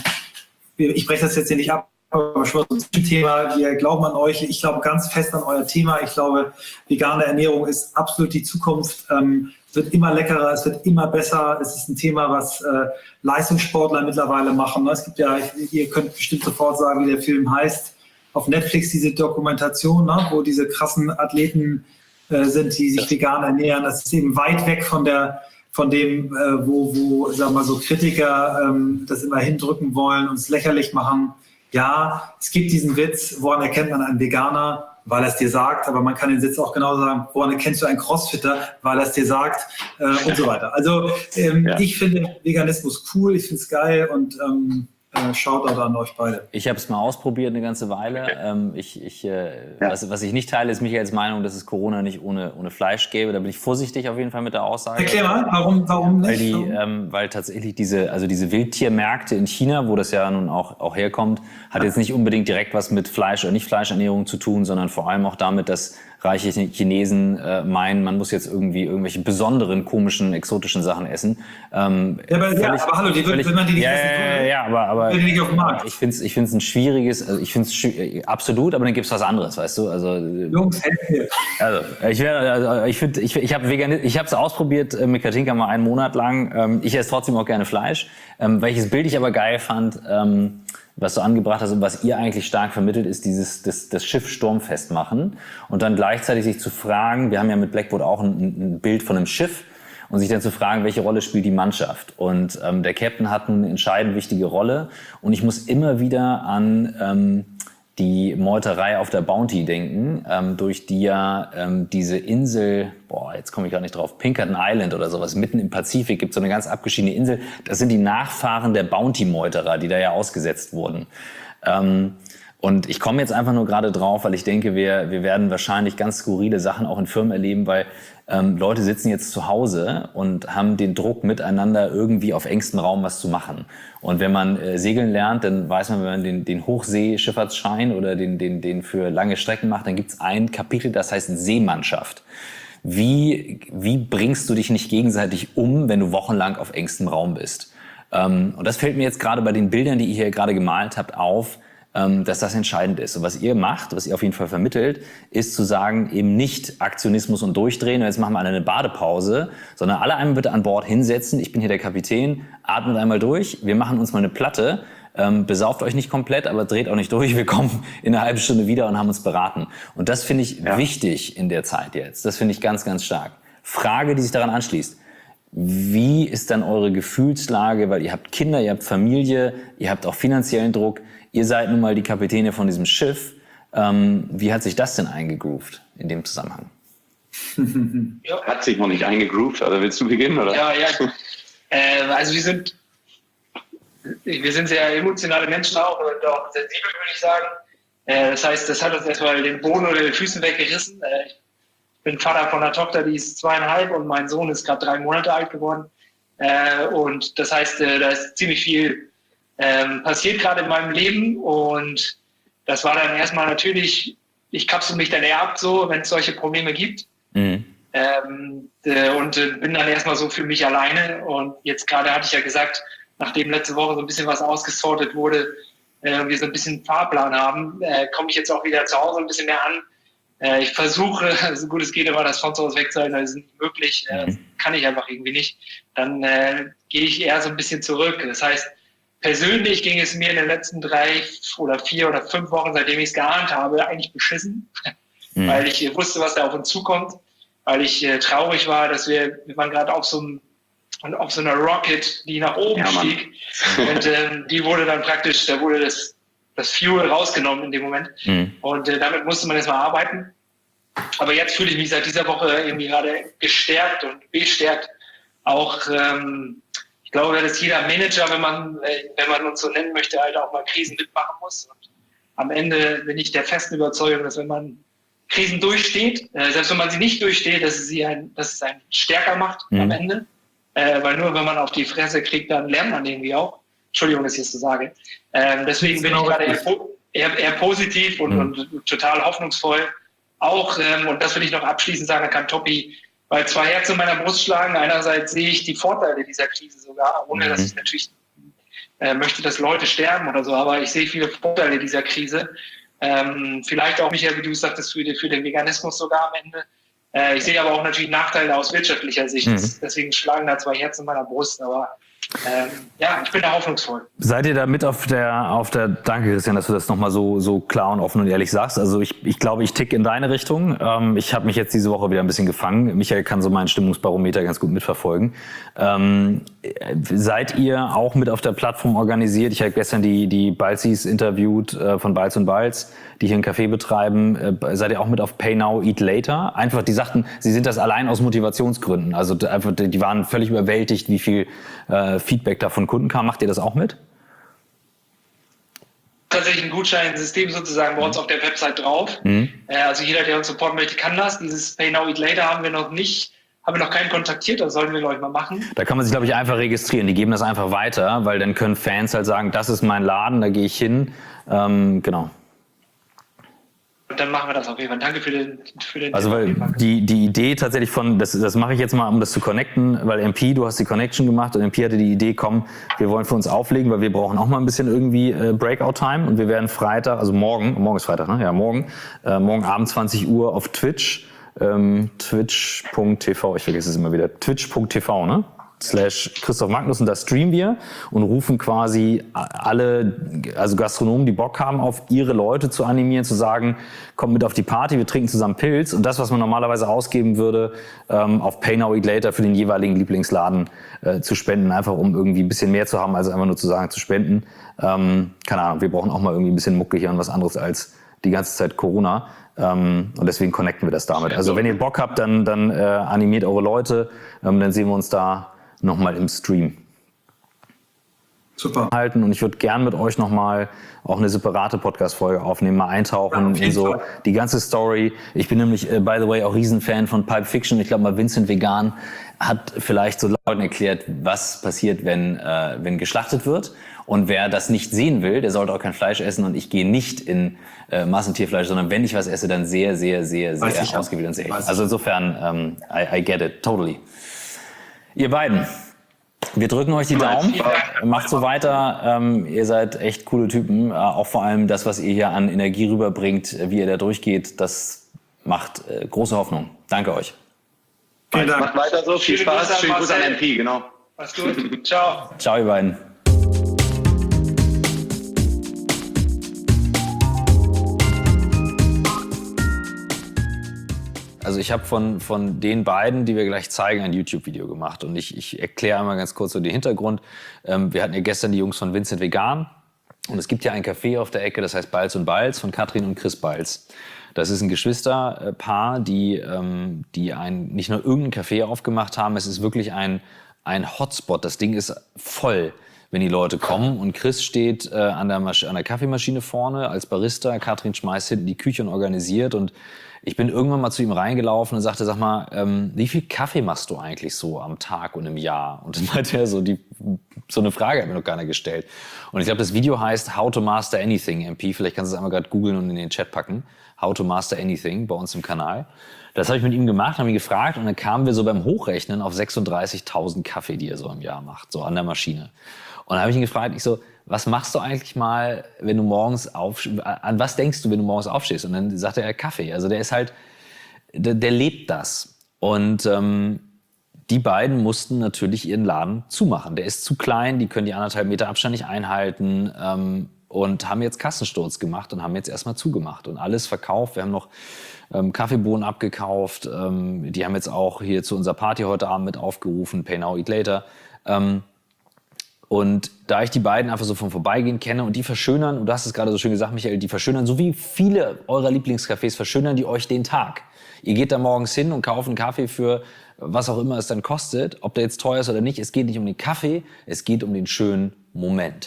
ich breche das jetzt hier nicht ab, aber schon mal zum Thema, wir glauben an euch, ich glaube ganz fest an euer Thema. Ich glaube, vegane Ernährung ist absolut die Zukunft. Ähm, es wird immer leckerer, es wird immer besser. Es ist ein Thema, was äh, Leistungssportler mittlerweile machen. Es gibt ja, ihr könnt bestimmt sofort sagen, wie der Film heißt, auf Netflix diese Dokumentation, ne, wo diese krassen Athleten äh, sind, die sich vegan ernähren. Das ist eben weit weg von der, von dem, äh, wo, wo, sagen wir mal so, Kritiker ähm, das immer hindrücken wollen, uns lächerlich machen. Ja, es gibt diesen Witz, woran erkennt man einen Veganer, weil er es dir sagt, aber man kann den Sitz auch genauso sagen, woran erkennst du einen Crossfitter, weil er es dir sagt äh, und so weiter. Also ähm, ja. Ich finde Veganismus cool, ich finde es geil und ähm, äh, Shoutout an euch beide. Ich habe es mal ausprobiert eine ganze Weile. Ähm, ich, ich, äh, ja. was, was ich nicht teile, ist Michaels Meinung, dass es Corona nicht ohne, ohne Fleisch gäbe. Da bin ich vorsichtig auf jeden Fall mit der Aussage. Erklär mal, warum, warum nicht? Weil, die, ähm, weil tatsächlich diese, also diese Wildtiermärkte in China, wo das ja nun auch, auch herkommt, hat jetzt nicht unbedingt direkt was mit Fleisch- oder Nicht-Fleischernährung zu tun, sondern vor allem auch damit, dass reiche Chinesen äh, meinen, man muss jetzt irgendwie irgendwelche besonderen, komischen, exotischen Sachen essen. Ähm, ja, aber, völlig, ja, aber hallo, die völlig, will man die nicht ja, essen. Ja, ja, ja, aber, aber die nicht auf dem Markt. ich finde es ich find's ein schwieriges, also ich finde es absolut, aber dann gibt es was anderes, weißt du? Also, Jungs, helft mir. Also, ich wär, also, ich finde, ich, ich habe ich habe es ausprobiert mit Katinka mal einen Monat lang. Ähm, ich esse trotzdem auch gerne Fleisch. Ähm, welches Bild ich aber geil fand, ähm, was du angebracht hast und was ihr eigentlich stark vermittelt, ist dieses das, das Schiff sturmfest machen und dann gleichzeitig sich zu fragen, wir haben ja mit Blackboard auch ein, ein Bild von einem Schiff, und sich dann zu fragen, welche Rolle spielt die Mannschaft. Und ähm, der Captain hat eine entscheidend wichtige Rolle und ich muss immer wieder an ähm, die Meuterei auf der Bounty denken, ähm, durch die ja ähm, diese Insel, boah, jetzt komme ich gar nicht drauf, Pinkerton Island oder sowas, mitten im Pazifik gibt es so eine ganz abgeschiedene Insel. Das sind die Nachfahren der Bounty-Meuterer, die da ja ausgesetzt wurden. Ähm, und ich komme jetzt einfach nur gerade drauf, weil ich denke, wir, wir werden wahrscheinlich ganz skurrile Sachen auch in Firmen erleben, weil ähm, Leute sitzen jetzt zu Hause und haben den Druck, miteinander irgendwie auf engstem Raum was zu machen. Und wenn man äh, segeln lernt, dann weiß man, wenn man den, den Hochseeschifffahrtsschein oder den, den, den für lange Strecken macht, dann gibt es ein Kapitel, das heißt Seemannschaft. Wie, wie bringst du dich nicht gegenseitig um, wenn du wochenlang auf engstem Raum bist? Ähm, und das fällt mir jetzt gerade bei den Bildern, die ihr hier gerade gemalt habt, auf, dass das entscheidend ist. Und was ihr macht, was ihr auf jeden Fall vermittelt, ist zu sagen, eben nicht Aktionismus und Durchdrehen, und jetzt machen wir alle eine Badepause, sondern alle einmal bitte an Bord hinsetzen, ich bin hier der Kapitän, atmet einmal durch, wir machen uns mal eine Platte, ähm, besauft euch nicht komplett, aber dreht auch nicht durch, wir kommen in einer halben Stunde wieder und haben uns beraten. Und das finde ich ja. wichtig in der Zeit jetzt. Das finde ich ganz, ganz stark. Frage, die sich daran anschließt. Wie ist dann eure Gefühlslage? Weil ihr habt Kinder, ihr habt Familie, ihr habt auch finanziellen Druck. Ihr seid nun mal die Kapitäne von diesem Schiff. Ähm, wie hat sich das denn eingegroovt in dem Zusammenhang? Hat sich noch nicht eingegroovt, oder willst du beginnen? Oder? Ja, ja. Äh, also wir sind, wir sind sehr emotionale Menschen auch und auch sensibel, würde ich sagen. Äh, das heißt, das hat uns erstmal den Boden oder die Füße weggerissen. Äh, ich bin Vater von einer Tochter, die ist zweieinhalb und mein Sohn ist gerade drei Monate alt geworden. Äh, und das heißt, äh, da ist ziemlich viel Ähm, passiert gerade in meinem Leben und das war dann erstmal natürlich, ich kapsel mich dann eher ab, so, wenn es solche Probleme gibt. Mhm. Ähm, äh, und äh, bin dann erstmal so für mich alleine und jetzt gerade hatte ich ja gesagt, nachdem letzte Woche so ein bisschen was ausgesortet wurde, äh, wir so ein bisschen Fahrplan haben, äh, komme ich jetzt auch wieder zu Hause ein bisschen mehr an. Äh, ich versuche, so gut es geht, immer das von zu Hause wegzuhalten, das ist nicht möglich, äh, mhm. kann ich einfach irgendwie nicht. Dann äh, gehe ich eher so ein bisschen zurück. Das heißt, persönlich ging es mir in den letzten drei oder vier oder fünf Wochen, seitdem ich es geahnt habe, eigentlich beschissen, mhm. weil ich äh, wusste, was da auf uns zukommt, weil ich äh, traurig war, dass wir, wir waren gerade auf so einem, auf so einer Rocket, die nach oben ja, stieg und ähm, die wurde dann praktisch, da wurde das, das Fuel rausgenommen in dem Moment mhm. und äh, damit musste man erstmal arbeiten. Aber jetzt fühle ich mich seit dieser Woche irgendwie gerade gestärkt und bestärkt, auch ähm, glaube, dass jeder Manager, wenn man, wenn man uns so nennen möchte, halt auch mal Krisen mitmachen muss. Und am Ende bin ich der festen Überzeugung, dass wenn man Krisen durchsteht, äh, selbst wenn man sie nicht durchsteht, dass es, sie ein, dass es einen stärker macht mhm. am Ende. Äh, weil nur wenn man auf die Fresse kriegt, dann lernt man irgendwie auch. Entschuldigung, dass ich das so sage. Ähm, deswegen bin ich gerade eher, eher, eher positiv und, mhm. und total hoffnungsvoll. Auch, ähm, und das will ich noch abschließend sagen, da kann Topi, weil zwei Herzen in meiner Brust schlagen. Einerseits sehe ich die Vorteile dieser Krise sogar, ohne mhm. dass ich natürlich äh, möchte, dass Leute sterben oder so, aber ich sehe viele Vorteile dieser Krise. Ähm, vielleicht auch, Michael, wie du sagtest, für, die, für den Veganismus sogar am Ende. Äh, ich sehe aber auch natürlich Nachteile aus wirtschaftlicher Sicht. Mhm. Deswegen schlagen da zwei Herzen in meiner Brust. Aber ähm, ja, ich bin da hoffnungsvoll. Seid ihr da mit auf der, auf der, danke Christian, dass du das nochmal so, so klar und offen und ehrlich sagst. Also ich, ich glaube, ich tick in deine Richtung. Ähm, ich habe mich jetzt diese Woche wieder ein bisschen gefangen. Michael kann so meinen Stimmungsbarometer ganz gut mitverfolgen. Ähm, seid ihr auch mit auf der Plattform organisiert? Ich habe gestern die, die Balzis interviewt äh, von Balz und Balz, die hier einen Café betreiben. Äh, seid ihr auch mit auf Pay Now, Eat Later? Einfach, die sagten, sie sind das allein aus Motivationsgründen. Also einfach, die waren völlig überwältigt, wie viel äh, Feedback da von Kunden kam. Macht ihr das auch mit? Tatsächlich ein Gutscheinsystem sozusagen bei uns auf der Website drauf. Mhm. Äh, also jeder, der uns supporten möchte, kann das. Dieses Pay Now, Eat Later haben wir noch nicht, haben wir noch keinen kontaktiert, das sollten wir, glaube ich, mal machen. Da kann man sich, glaube ich, einfach registrieren. Die geben das einfach weiter, weil dann können Fans halt sagen, das ist mein Laden, da gehe ich hin. Ähm, genau. Und dann machen wir das auf jeden Fall. Danke für den, für den Also weil die, die Idee tatsächlich von, das, das mache ich jetzt mal, um das zu connecten, weil M P, du hast die Connection gemacht und M P hatte die Idee, komm, wir wollen für uns auflegen, weil wir brauchen auch mal ein bisschen irgendwie äh, Breakout-Time und wir werden Freitag, also morgen, morgen ist Freitag, ne? Ja, morgen, äh, morgen Abend zwanzig Uhr auf Twitch, ähm, twitch punkt t v, ich vergesse es immer wieder, twitch punkt t v, ne? slash Christoph Magnus, und da streamen wir und rufen quasi alle, also Gastronomen, die Bock haben, auf ihre Leute zu animieren, zu sagen, kommt mit auf die Party, wir trinken zusammen Pilz, und das, was man normalerweise ausgeben würde, ähm, auf Pay Now, Eat Later für den jeweiligen Lieblingsladen äh, zu spenden, einfach um irgendwie ein bisschen mehr zu haben, als einfach nur zu sagen, zu spenden. Ähm, keine Ahnung, wir brauchen auch mal irgendwie ein bisschen Mucke hier und was anderes als die ganze Zeit Corona. Ähm, und deswegen connecten wir das damit. Also wenn ihr Bock habt, dann, dann äh, animiert eure Leute, ähm, dann sehen wir uns da nochmal im Stream. Super. Halten. Und ich würde gern mit euch nochmal auch eine separate Podcast-Folge aufnehmen, mal eintauchen ja, in so Fall. Die ganze Story. Ich bin nämlich, äh, by the way, auch Riesenfan von Pulp Fiction. Ich glaube mal, Vincent Vegan hat vielleicht so Leuten erklärt, was passiert, wenn, äh, wenn geschlachtet wird. Und wer das nicht sehen will, der sollte auch kein Fleisch essen. Und ich gehe nicht in äh, Massentierfleisch, sondern wenn ich was esse, dann sehr, sehr, sehr, sehr ausgewählt und sehr echt. Also insofern, ähm, I, I get it, totally. Ihr beiden, wir drücken euch die Daumen, macht so weiter, ähm, ihr seid echt coole Typen, äh, auch vor allem das, was ihr hier an Energie rüberbringt, wie ihr da durchgeht, das macht äh, große Hoffnung. Danke euch. Vielen Dank. Macht weiter so, viel Spaß, schönen Gruß an M P, genau. Mach's gut, ciao. Ciao ihr beiden. Also ich habe von, von den beiden, die wir gleich zeigen, ein YouTube-Video gemacht. Und ich, ich erkläre einmal ganz kurz so den Hintergrund. Ähm, wir hatten ja gestern die Jungs von Vincent Vegan. Und es gibt ja ein Café auf der Ecke, das heißt Balz und Balz, von Katrin und Chris Balz. Das ist ein Geschwisterpaar, die, ähm, die ein, nicht nur irgendein Café aufgemacht haben, es ist wirklich ein, ein Hotspot. Das Ding ist voll, wenn die Leute kommen. Und Chris steht äh, an, der Masch- an der Kaffeemaschine vorne als Barista. Katrin schmeißt hinten die Küche und organisiert. Und ich bin irgendwann mal zu ihm reingelaufen und sagte, sag mal, ähm, wie viel Kaffee machst du eigentlich so am Tag und im Jahr? Und dann meinte er so, die, so eine Frage hat mir noch keiner gestellt. Und ich glaube, das Video heißt How to Master Anything, M P. Vielleicht kannst du es einmal gerade googeln und in den Chat packen. How to Master Anything bei uns im Kanal. Das habe ich mit ihm gemacht, habe ihn gefragt, und dann kamen wir so beim Hochrechnen auf sechsunddreißigtausend Kaffee, die er so im Jahr macht, so an der Maschine. Und dann habe ich ihn gefragt, ich so, was machst du eigentlich mal, wenn du morgens auf, an was denkst du, wenn du morgens aufstehst? Und dann sagte er Kaffee. Also der ist halt, der, der lebt das. Und ähm, die beiden mussten natürlich ihren Laden zumachen. Der ist zu klein, die können die anderthalb Meter Abstand nicht einhalten, ähm, und haben jetzt Kassensturz gemacht und haben jetzt erstmal zugemacht und alles verkauft. Wir haben noch ähm, Kaffeebohnen abgekauft. Ähm, die haben jetzt auch hier zu unserer Party heute Abend mit aufgerufen, Pay Now, Eat Later. Ähm, Und da ich die beiden einfach so vom Vorbeigehen kenne und die verschönern, und du hast es gerade so schön gesagt, Michael, die verschönern, so wie viele eurer Lieblingscafés, verschönern die euch den Tag. Ihr geht da morgens hin und kauft einen Kaffee für was auch immer es dann kostet, ob der jetzt teuer ist oder nicht. Es geht nicht um den Kaffee, es geht um den schönen Moment.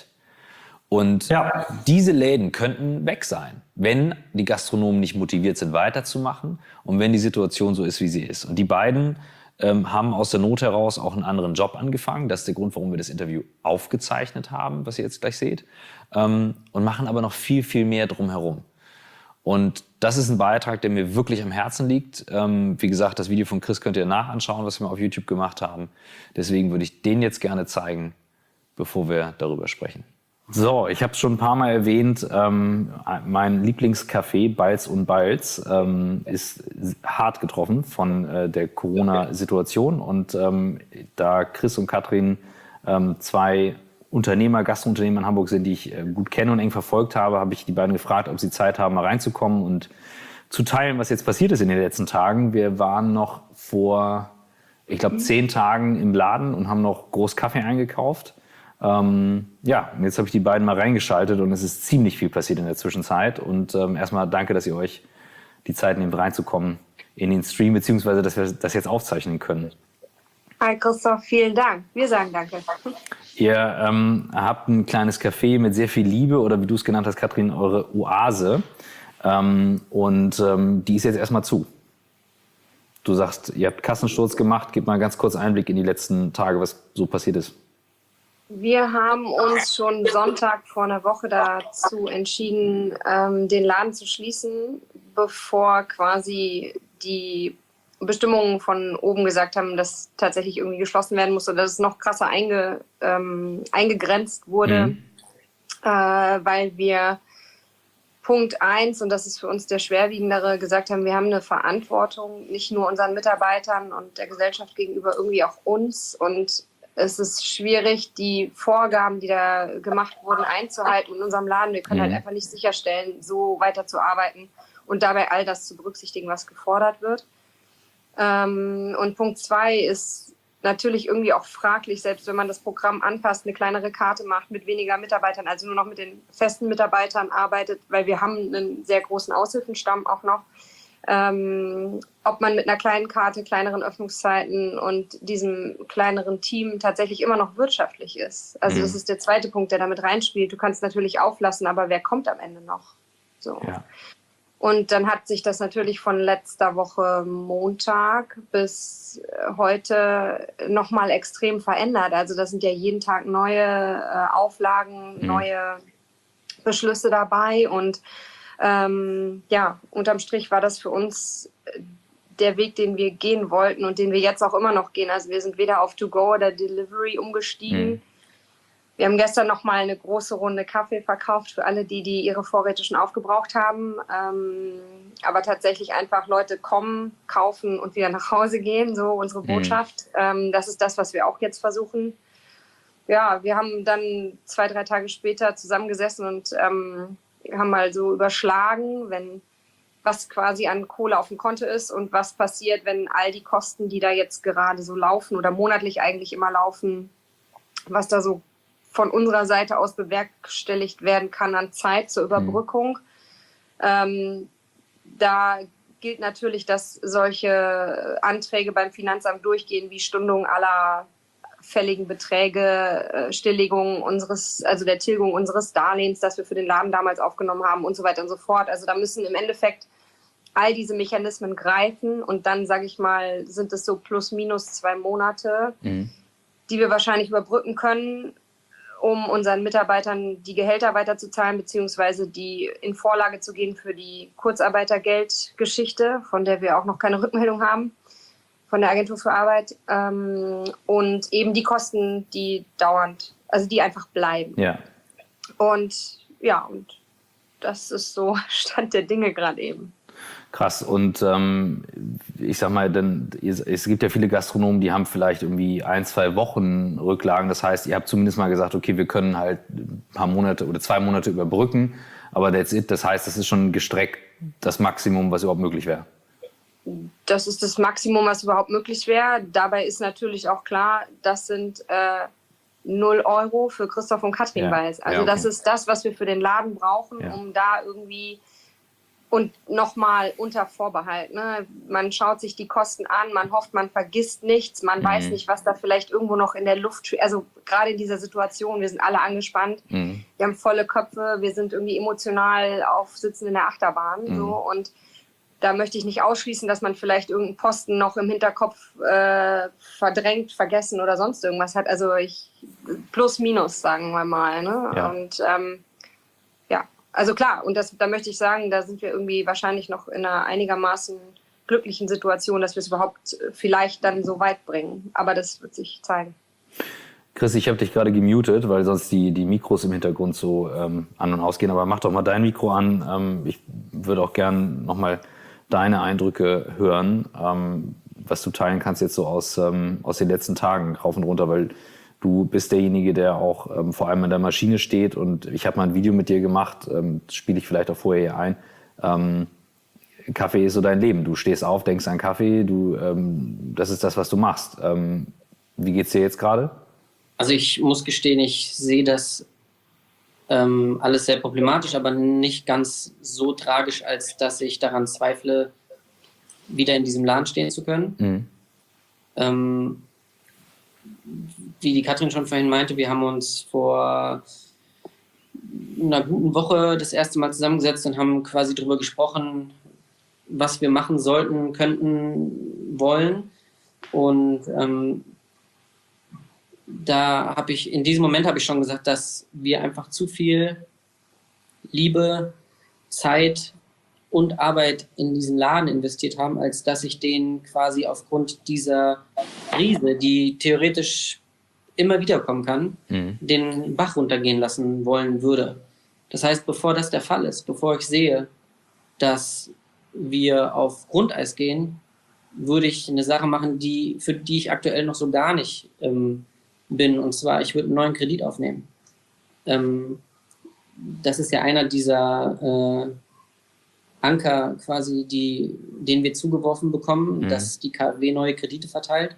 Und ja. diese Läden könnten weg sein, wenn die Gastronomen nicht motiviert sind, weiterzumachen und wenn die Situation so ist, wie sie ist. Und die beiden ähm, haben aus der Not heraus auch einen anderen Job angefangen. Das ist der Grund, warum wir das Interview aufgezeichnet haben, was ihr jetzt gleich seht. Ähm, und machen aber noch viel, viel mehr drumherum. Und das ist ein Beitrag, der mir wirklich am Herzen liegt. Ähm, wie gesagt, das Video von Chris könnt ihr nachanschauen, was wir auf YouTube gemacht haben. Deswegen würde ich den jetzt gerne zeigen, bevor wir darüber sprechen. So, ich habe es schon ein paar Mal erwähnt, ähm, mein Lieblingscafé Balz und Balz ähm, ist hart getroffen von äh, der Corona-Situation. Und ähm, da Chris und Katrin ähm, zwei Unternehmer, Gastunternehmer in Hamburg sind, die ich äh, gut kenne und eng verfolgt habe, habe ich die beiden gefragt, ob sie Zeit haben, mal reinzukommen und zu teilen, was jetzt passiert ist in den letzten Tagen. Wir waren noch vor, ich glaube, zehn Tagen im Laden und haben noch groß Kaffee eingekauft. Ähm, ja, und jetzt habe ich die beiden mal reingeschaltet und es ist ziemlich viel passiert in der Zwischenzeit. Und ähm, erstmal danke, dass ihr euch die Zeit nehmt, reinzukommen in den Stream, beziehungsweise dass wir das jetzt aufzeichnen können. Hi Christoph, vielen Dank. Wir sagen danke. Ihr ähm, habt ein kleines Café mit sehr viel Liebe oder wie du es genannt hast, Katrin, eure Oase. Ähm, und ähm, die ist jetzt erstmal zu. Du sagst, ihr habt Kassensturz gemacht. Gib mal ganz kurz Einblick in die letzten Tage, was so passiert ist. Wir haben uns schon Sonntag vor einer Woche dazu entschieden, ähm, den Laden zu schließen, bevor quasi die Bestimmungen von oben gesagt haben, dass tatsächlich irgendwie geschlossen werden muss oder dass es noch krasser einge, ähm, eingegrenzt wurde, mhm. äh, weil wir Punkt eins, und das ist für uns der schwerwiegendere, gesagt haben, wir haben eine Verantwortung, nicht nur unseren Mitarbeitern und der Gesellschaft gegenüber, irgendwie auch uns. Und es ist schwierig, die Vorgaben, die da gemacht wurden, einzuhalten in unserem Laden. Wir können mhm. halt einfach nicht sicherstellen, so weiterzuarbeiten und dabei all das zu berücksichtigen, was gefordert wird. Und Punkt zwei ist natürlich irgendwie auch fraglich, selbst wenn man das Programm anpasst, eine kleinere Karte macht, mit weniger Mitarbeitern, also nur noch mit den festen Mitarbeitern arbeitet, weil wir haben einen sehr großen Aushilfenstamm auch noch. Ähm, ob man mit einer kleinen Karte, kleineren Öffnungszeiten und diesem kleineren Team tatsächlich immer noch wirtschaftlich ist. Also mhm. das ist der zweite Punkt, der damit reinspielt. Du kannst natürlich auflassen, aber wer kommt am Ende noch? So. Ja. Und dann hat sich das natürlich von letzter Woche Montag bis heute nochmal extrem verändert. Also da sind ja jeden Tag neue äh, Auflagen, mhm. neue Beschlüsse dabei. Und ähm, ja, unterm Strich war das für uns der Weg, den wir gehen wollten und den wir jetzt auch immer noch gehen. Also wir sind weder auf To-Go oder Delivery umgestiegen. Mhm. Wir haben gestern noch mal eine große Runde Kaffee verkauft für alle, die, die ihre Vorräte schon aufgebraucht haben. Ähm, aber tatsächlich einfach Leute kommen, kaufen und wieder nach Hause gehen, so unsere Botschaft. Mhm. Ähm, das ist das, was wir auch jetzt versuchen. Ja, wir haben dann zwei, drei Tage später zusammengesessen und ähm, haben mal so überschlagen, wenn was quasi an Kohle auf dem Konto ist und was passiert, wenn all die Kosten, die da jetzt gerade so laufen oder monatlich eigentlich immer laufen, was da so von unserer Seite aus bewerkstelligt werden kann an Zeit zur Überbrückung. Mhm. Ähm, da gilt natürlich, dass solche Anträge beim Finanzamt durchgehen, wie Stundung aller fälligen Beträge, äh, Stilllegung unseres, also der Tilgung unseres Darlehens, das wir für den Laden damals aufgenommen haben und so weiter und so fort. Also da müssen im Endeffekt all diese Mechanismen greifen und dann, sage ich mal, sind es so plus minus zwei Monate, mhm. die wir wahrscheinlich überbrücken können, um unseren Mitarbeitern die Gehälter weiterzuzahlen, beziehungsweise die in Vorlage zu gehen für die Kurzarbeitergeldgeschichte, von der wir auch noch keine Rückmeldung haben, von der Agentur für Arbeit. Ähm, und eben die Kosten, die dauernd, also die einfach bleiben. Ja. Und ja, und das ist so Stand der Dinge gerade eben. Krass. Und ähm, ich sag mal, denn, es gibt ja viele Gastronomen, die haben vielleicht irgendwie ein, zwei Wochen Rücklagen. Das heißt, ihr habt zumindest mal gesagt, okay, wir können halt ein paar Monate oder zwei Monate überbrücken. Aber that's it. Das heißt, das ist schon gestreckt das Maximum, was überhaupt möglich wäre. Das ist das Maximum, was überhaupt möglich wäre. Dabei ist natürlich auch klar, das sind äh, null Euro für Christoph und Katrin Ja. weiß. Also Ja, okay. das ist das, was wir für den Laden brauchen, Ja. um da irgendwie und nochmal unter Vorbehalt. Ne? Man schaut sich die Kosten an, man hofft, man vergisst nichts, man Mhm. weiß nicht, was da vielleicht irgendwo noch in der Luft schwebt. Also gerade in dieser Situation, wir sind alle angespannt, Mhm. wir haben volle Köpfe, wir sind irgendwie emotional auf Sitzen in der Achterbahn. Mhm. So, und da möchte ich nicht ausschließen, dass man vielleicht irgendeinen Posten noch im Hinterkopf äh, verdrängt, vergessen oder sonst irgendwas hat. Also ich plus minus, sagen wir mal. Ne? Ja. Und ähm, ja, also klar, und das, da möchte ich sagen, da sind wir irgendwie wahrscheinlich noch in einer einigermaßen glücklichen Situation, dass wir es überhaupt vielleicht dann so weit bringen. Aber das wird sich zeigen. Chris, ich habe dich gerade gemutet, weil sonst die, die Mikros im Hintergrund so ähm, an- und ausgehen. Aber mach doch mal dein Mikro an. Ähm, ich würde auch gern nochmal deine Eindrücke hören, ähm, was du teilen kannst jetzt so aus, ähm, aus den letzten Tagen rauf und runter, weil du bist derjenige, der auch ähm, vor allem an der Maschine steht und ich habe mal ein Video mit dir gemacht, ähm, das spiele ich vielleicht auch vorher hier ein. Ähm, Kaffee ist so dein Leben. Du stehst auf, denkst an Kaffee, du, ähm, das ist das, was du machst. Ähm, wie geht's dir jetzt gerade? Also ich muss gestehen, ich sehe das ähm, alles sehr problematisch, aber nicht ganz so tragisch, als dass ich daran zweifle, wieder in diesem Laden stehen zu können. Mhm. Ähm, wie die Katrin schon vorhin meinte, wir haben uns vor einer guten Woche das erste Mal zusammengesetzt und haben quasi darüber gesprochen, was wir machen sollten, könnten, wollen. Und ähm, da habe ich, in diesem Moment habe ich schon gesagt, dass wir einfach zu viel Liebe, Zeit und Arbeit in diesen Laden investiert haben, als dass ich den quasi aufgrund dieser Krise, die theoretisch immer wieder kommen kann, Mhm. den Bach runtergehen lassen wollen würde. Das heißt, bevor das der Fall ist, bevor ich sehe, dass wir auf Grundeis gehen, würde ich eine Sache machen, die, für die ich aktuell noch so gar nicht ähm, bin. Und zwar, ich würde einen neuen Kredit aufnehmen. Ähm, das ist ja einer dieser äh, Anker quasi, die, den wir zugeworfen bekommen, Mhm. dass die K W neue Kredite verteilt.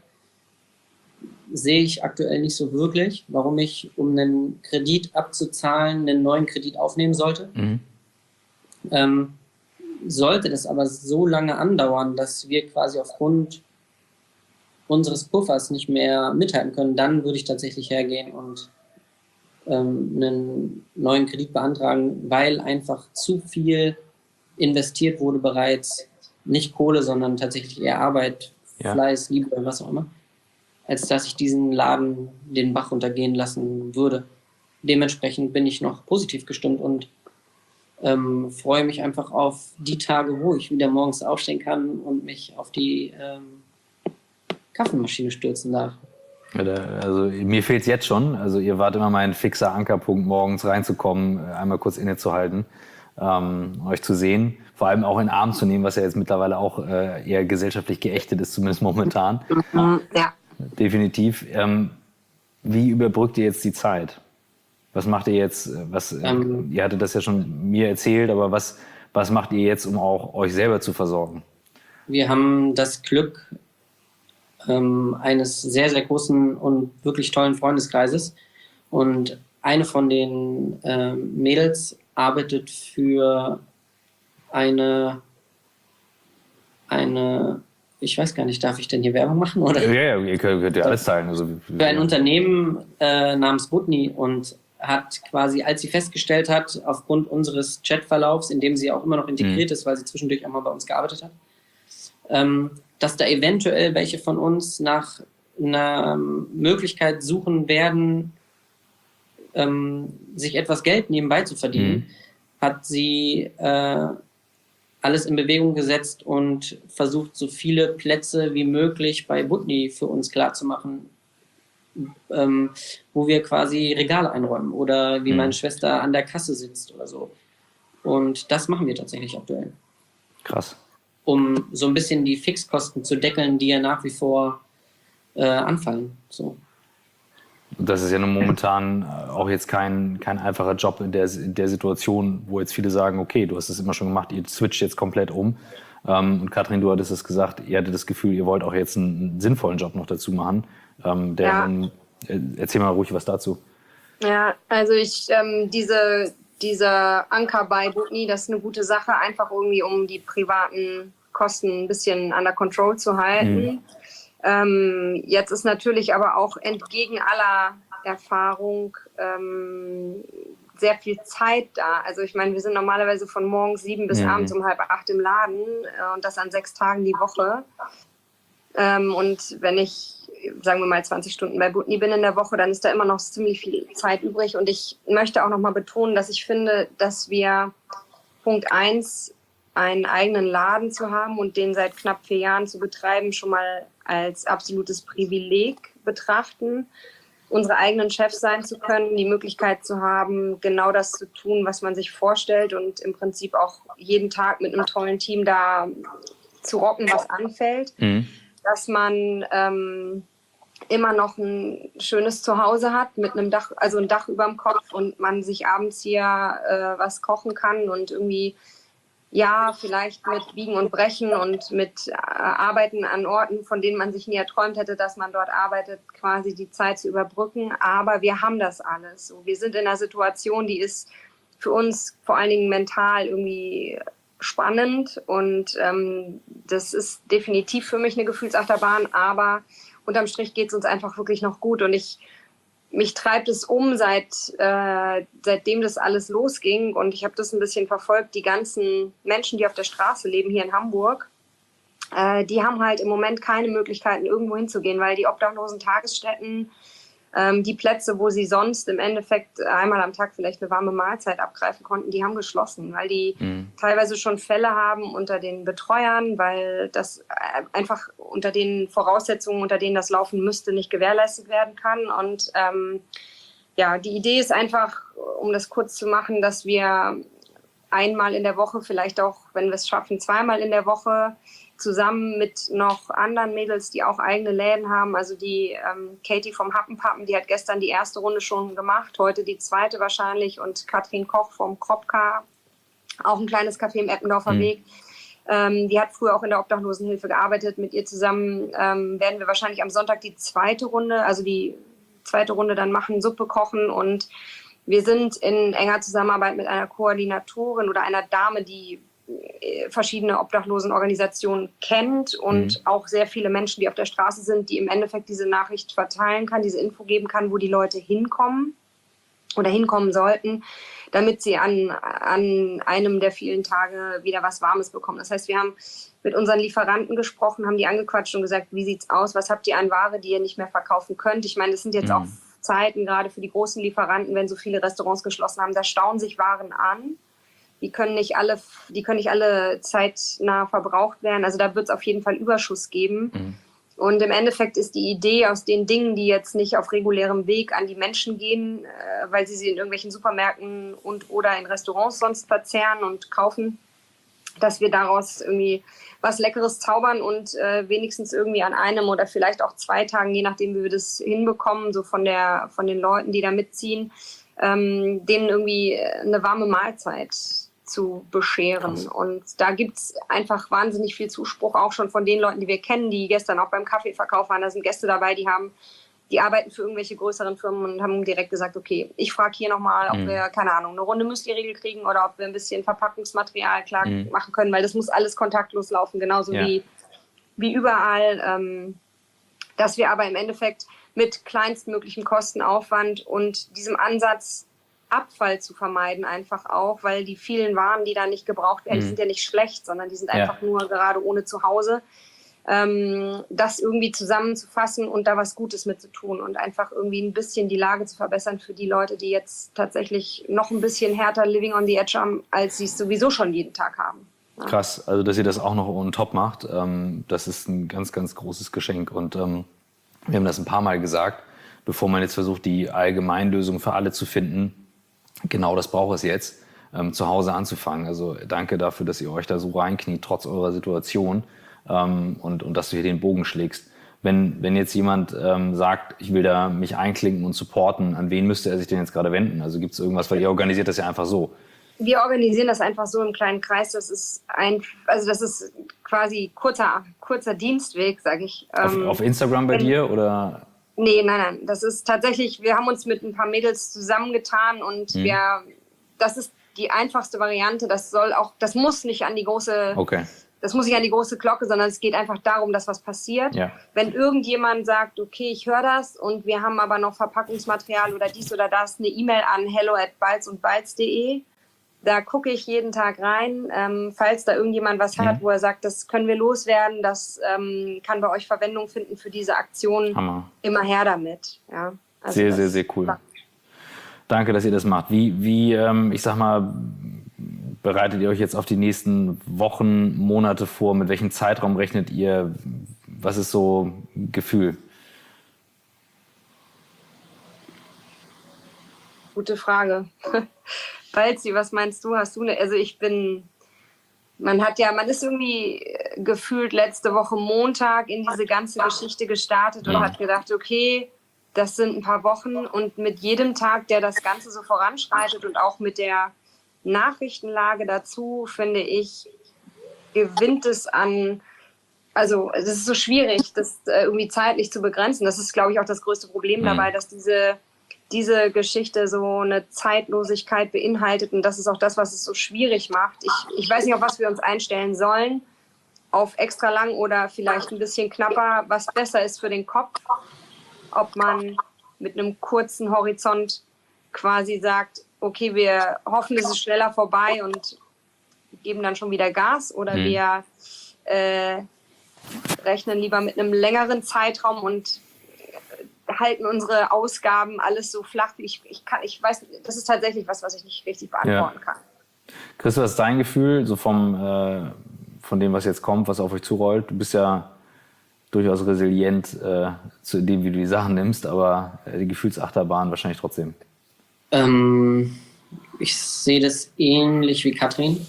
Sehe ich aktuell nicht so wirklich, warum ich, um einen Kredit abzuzahlen, einen neuen Kredit aufnehmen sollte. Mhm. Ähm, sollte das aber so lange andauern, dass wir quasi aufgrund unseres Puffers nicht mehr mithalten können, dann würde ich tatsächlich hergehen und ähm, einen neuen Kredit beantragen, weil einfach zu viel investiert wurde bereits. Nicht Kohle, sondern tatsächlich eher Arbeit, Ja. Fleiß, Liebe, was auch immer, als dass ich diesen Laden den Bach runtergehen lassen würde. Dementsprechend bin ich noch positiv gestimmt und ähm, freue mich einfach auf die Tage, wo ich wieder morgens aufstehen kann und mich auf die ähm, Kaffeemaschine stürzen darf. Ja, da, also mir fehlt's jetzt schon. Also ihr wart immer mein fixer Ankerpunkt, morgens reinzukommen, einmal kurz innezuhalten, ähm, euch zu sehen. Vor allem auch in den Arm zu nehmen, was ja jetzt mittlerweile auch äh, eher gesellschaftlich geächtet ist, zumindest momentan. Mhm, ja. Definitiv. Ähm, wie überbrückt ihr jetzt die Zeit? Was macht ihr jetzt? Was, Ähm. ihr hattet das ja schon mir erzählt, aber was, was macht ihr jetzt, um auch euch selber zu versorgen? Wir haben das Glück ähm, eines sehr, sehr großen und wirklich tollen Freundeskreises. Und eine von den ähm, Mädels arbeitet für eine, eine, ich weiß gar nicht, darf ich denn hier Werbung machen? Oder? Ja, ja, ihr könnt, könnt ja alles teilen. Also, Für ein Unternehmen äh, namens Butni und hat quasi, als sie festgestellt hat, aufgrund unseres Chatverlaufs, in dem sie auch immer noch integriert Mhm. ist, weil sie zwischendurch auch mal bei uns gearbeitet hat, ähm, dass da eventuell welche von uns nach einer Möglichkeit suchen werden, ähm, sich etwas Geld nebenbei zu verdienen, Mhm. hat sie äh, alles in Bewegung gesetzt und versucht, so viele Plätze wie möglich bei Butni für uns klarzumachen, ähm, wo wir quasi Regale einräumen oder wie Mhm. meine Schwester an der Kasse sitzt oder so. Und das machen wir tatsächlich aktuell, krass. um so ein bisschen die Fixkosten zu deckeln, die ja nach wie vor äh, anfallen. So. Und das ist ja nun momentan auch jetzt kein, kein einfacher Job in der, in der Situation, wo jetzt viele sagen, okay, du hast es immer schon gemacht, ihr switcht jetzt komplett um. Ähm, und Katrin, du hattest es gesagt, ihr hattet das Gefühl, ihr wollt auch jetzt einen, einen sinnvollen Job noch dazu machen, ähm, der Ja. dann Erzähl mal ruhig was dazu. Ja, also ich, ähm, diese, dieser Anker bei Botni, das ist eine gute Sache, einfach irgendwie, um die privaten Kosten ein bisschen under control zu halten. Mhm. Ähm, jetzt ist natürlich aber auch entgegen aller Erfahrung ähm, sehr viel Zeit da. Also ich meine, wir sind normalerweise von morgens sieben bis mhm. abends um halb acht im Laden äh, und das an sechs Tagen die Woche. Ähm, und wenn ich, sagen wir mal, zwanzig Stunden bei Botni bin in der Woche, dann ist da immer noch ziemlich viel Zeit übrig. Und ich möchte auch nochmal betonen, dass ich finde, dass wir Punkt eins, einen eigenen Laden zu haben und den seit knapp vier Jahren zu betreiben, schon mal als absolutes Privileg betrachten, unsere eigenen Chefs sein zu können, die Möglichkeit zu haben, genau das zu tun, was man sich vorstellt und im Prinzip auch jeden Tag mit einem tollen Team da zu rocken, was anfällt. Mhm. Dass man ähm, immer noch ein schönes Zuhause hat mit einem Dach, also ein Dach über dem Kopf und man sich abends hier äh, was kochen kann und irgendwie ja, vielleicht mit Biegen und Brechen und mit äh, Arbeiten an Orten, von denen man sich nie erträumt hätte, dass man dort arbeitet, quasi die Zeit zu überbrücken. Aber wir haben das alles. So, wir sind in einer Situation, die ist für uns vor allen Dingen mental irgendwie spannend. Und ähm, das ist definitiv für mich eine Gefühlsachterbahn. Aber unterm Strich geht es uns einfach wirklich noch gut. Und ich Mich treibt es um, seit äh, seitdem das alles losging. Und ich habe das ein bisschen verfolgt. Die ganzen Menschen, die auf der Straße leben hier in Hamburg, äh, die haben halt im Moment keine Möglichkeiten, irgendwo hinzugehen, weil die obdachlosen Tagesstätten, ähm, die Plätze, wo sie sonst im Endeffekt einmal am Tag vielleicht eine warme Mahlzeit abgreifen konnten, die haben geschlossen, weil die mhm. teilweise schon Fälle haben unter den Betreuern, weil das einfach unter den Voraussetzungen, unter denen das laufen müsste, nicht gewährleistet werden kann. Und ähm, ja, die Idee ist einfach, um das kurz zu machen, dass wir einmal in der Woche, vielleicht auch, wenn wir es schaffen, zweimal in der Woche zusammen mit noch anderen Mädels, die auch eigene Läden haben. Also die ähm, Katie vom Happenpappen, die hat gestern die erste Runde schon gemacht, heute die zweite wahrscheinlich. Und Katrin Koch vom Kropka, auch ein kleines Café im Eppendorfer mhm. Weg. Ähm, die hat früher auch in der Obdachlosenhilfe gearbeitet. Mit ihr zusammen ähm, werden wir wahrscheinlich am Sonntag die zweite Runde, also die zweite Runde dann machen, Suppe kochen. Und wir sind in enger Zusammenarbeit mit einer Koordinatorin oder einer Dame, die verschiedene Obdachlosenorganisationen kennt und mhm. auch sehr viele Menschen, die auf der Straße sind, die im Endeffekt diese Nachricht verteilen kann, diese Info geben kann, wo die Leute hinkommen oder hinkommen sollten, damit sie an, an einem der vielen Tage wieder was Warmes bekommen. Das heißt, wir haben mit unseren Lieferanten gesprochen, haben die angequatscht und gesagt, wie sieht's aus, was habt ihr an Ware, die ihr nicht mehr verkaufen könnt? Ich meine, das sind jetzt mhm. auch Zeiten, gerade für die großen Lieferanten, wenn so viele Restaurants geschlossen haben, da stauen sich Waren an. Die können nicht alle, die können nicht alle zeitnah verbraucht werden. Also da wird es auf jeden Fall Überschuss geben. Mhm. Und im Endeffekt ist die Idee aus den Dingen, die jetzt nicht auf regulärem Weg an die Menschen gehen, äh, weil sie sie in irgendwelchen Supermärkten und oder in Restaurants sonst verzehren und kaufen, dass wir daraus irgendwie was Leckeres zaubern und äh, wenigstens irgendwie an einem oder vielleicht auch zwei Tagen, je nachdem, wie wir das hinbekommen, so von der, von den Leuten, die da mitziehen, ähm, denen irgendwie eine warme Mahlzeit zu bescheren. Krass. Und da gibt es einfach wahnsinnig viel Zuspruch, auch schon von den Leuten, die wir kennen, die gestern auch beim Kaffeeverkauf waren. Da sind Gäste dabei, die haben, die arbeiten für irgendwelche größeren Firmen und haben direkt gesagt, okay, ich frage hier nochmal, ob mhm. wir, keine Ahnung, eine Runde Müsli-Riegel kriegen oder ob wir ein bisschen Verpackungsmaterial klar mhm. machen können, weil das muss alles kontaktlos laufen, genauso ja. wie, wie überall. Ähm, dass wir aber im Endeffekt mit kleinstmöglichem Kostenaufwand und diesem Ansatz, Abfall zu vermeiden, einfach auch, weil die vielen Waren, die da nicht gebraucht werden, mhm. die sind ja nicht schlecht, sondern die sind einfach ja. nur gerade ohne Zuhause. Ähm, das irgendwie zusammenzufassen und da was Gutes mit zu tun und einfach irgendwie ein bisschen die Lage zu verbessern für die Leute, die jetzt tatsächlich noch ein bisschen härter Living on the Edge haben, als sie es sowieso schon jeden Tag haben. Ja. Krass, also dass ihr das auch noch on top macht, ähm, das ist ein ganz, ganz großes Geschenk und ähm, wir haben das ein paar Mal gesagt, bevor man jetzt versucht, die Allgemeinlösung für alle zu finden. Genau das braucht es jetzt, ähm, zu Hause anzufangen. Also danke dafür, dass ihr euch da so reinkniet, trotz eurer Situation ähm, und, und dass du hier den Bogen schlägst. Wenn, wenn jetzt jemand ähm, sagt, ich will da mich einklinken und supporten, an wen müsste er sich denn jetzt gerade wenden? Also gibt es irgendwas, weil ihr organisiert das ja einfach so. Wir organisieren das einfach so im kleinen Kreis. Das ist ein, also das ist quasi kurzer, kurzer Dienstweg, sage ich. Auf, ähm, auf Instagram bei wenn, dir oder? Nee, nein, nein. Das ist tatsächlich, wir haben uns mit ein paar Mädels zusammengetan und Mhm. wir, das ist die einfachste Variante. Das soll auch, das muss nicht an die große, Okay. das muss nicht an die große Glocke, sondern es geht einfach darum, dass was passiert. Ja. Wenn irgendjemand sagt, okay, ich höre das und wir haben aber noch Verpackungsmaterial oder dies oder das, eine E-Mail an hello at balz und balz punkt de. Da gucke ich jeden Tag rein, ähm, falls da irgendjemand was hat, Mhm. wo er sagt, das können wir loswerden, das ähm, kann bei euch Verwendung finden für diese Aktion. Hammer. Immer her damit. Ja, also Sehr, das- sehr, sehr cool. Danke, dass ihr das macht. Wie, wie ähm, ich sag mal, bereitet ihr euch jetzt auf die nächsten Wochen, Monate vor? Mit welchem Zeitraum rechnet ihr? Was ist so ein Gefühl? Gute Frage. Balzi, was meinst du? Hast du eine? Also ich bin, man hat ja, man ist irgendwie äh, gefühlt letzte Woche Montag in diese ganze Geschichte gestartet und Ja. hat gedacht, okay, das sind ein paar Wochen und mit jedem Tag, der das Ganze so voranschreitet und auch mit der Nachrichtenlage dazu, finde ich, gewinnt es an, also es ist so schwierig, das äh, irgendwie zeitlich zu begrenzen. Das ist, glaube ich, auch das größte Problem Mhm. dabei, dass diese diese Geschichte so eine Zeitlosigkeit beinhaltet und das ist auch das, was es so schwierig macht. Ich, ich weiß nicht, auf was wir uns einstellen sollen, auf extra lang oder vielleicht ein bisschen knapper, was besser ist für den Kopf, ob man mit einem kurzen Horizont quasi sagt, okay, wir hoffen, es ist schneller vorbei und geben dann schon wieder Gas oder Mhm. wir äh, rechnen lieber mit einem längeren Zeitraum und halten unsere Ausgaben alles so flach. Ich, ich, kann, ich weiß, das ist tatsächlich was, was ich nicht richtig beantworten kann. Chris, was ist dein Gefühl so vom, äh, von dem, was jetzt kommt, was auf euch zurollt? Du bist ja durchaus resilient äh, zu dem, wie du die Sachen nimmst, aber äh, die Gefühlsachterbahn wahrscheinlich trotzdem. Ähm, ich sehe das ähnlich wie Katrin.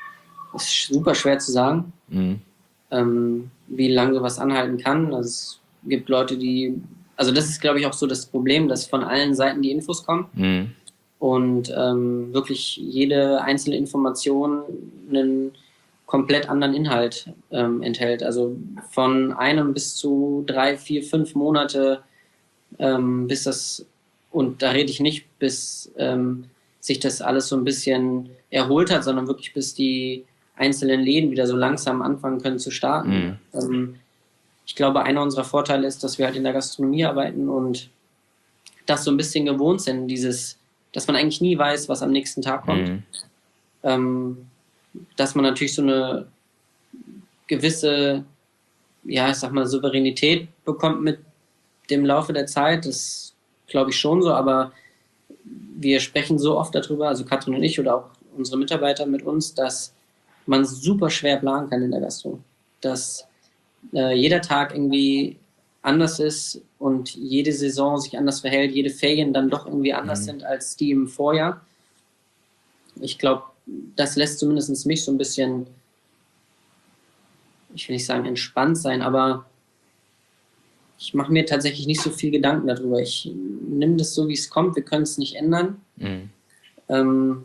Ist super schwer zu sagen, Mhm. ähm, wie lange sowas anhalten kann. Also es gibt Leute, die, also das ist, glaube ich, auch so das Problem, dass von allen Seiten die Infos kommen Mhm. und ähm, wirklich jede einzelne Information einen komplett anderen Inhalt ähm, enthält. Also von einem bis zu drei, vier, fünf Monate, ähm, bis das, und da rede ich nicht, bis ähm, sich das alles so ein bisschen erholt hat, sondern wirklich bis die einzelnen Läden wieder so langsam anfangen können zu starten. Mhm. Ähm, ich glaube, einer unserer Vorteile ist, dass wir halt in der Gastronomie arbeiten und das so ein bisschen gewohnt sind, dieses, dass man eigentlich nie weiß, was am nächsten Tag kommt. Mhm. Ähm, dass man natürlich so eine gewisse, ja, ich sag mal, Souveränität bekommt mit dem Laufe der Zeit, das glaube ich schon so, aber wir sprechen so oft darüber, also Katrin und ich oder auch unsere Mitarbeiter mit uns, dass man super schwer planen kann in der Gastro. Dass äh, jeder Tag irgendwie anders ist und jede Saison sich anders verhält, jede Ferien dann doch irgendwie anders Mhm. sind als die im Vorjahr. Ich glaube, das lässt zumindest mich so ein bisschen, ich will nicht sagen entspannt sein, aber ich mache mir tatsächlich nicht so viel Gedanken darüber. Ich nehme das so, wie es kommt. Wir können es nicht ändern. Mhm. Ähm,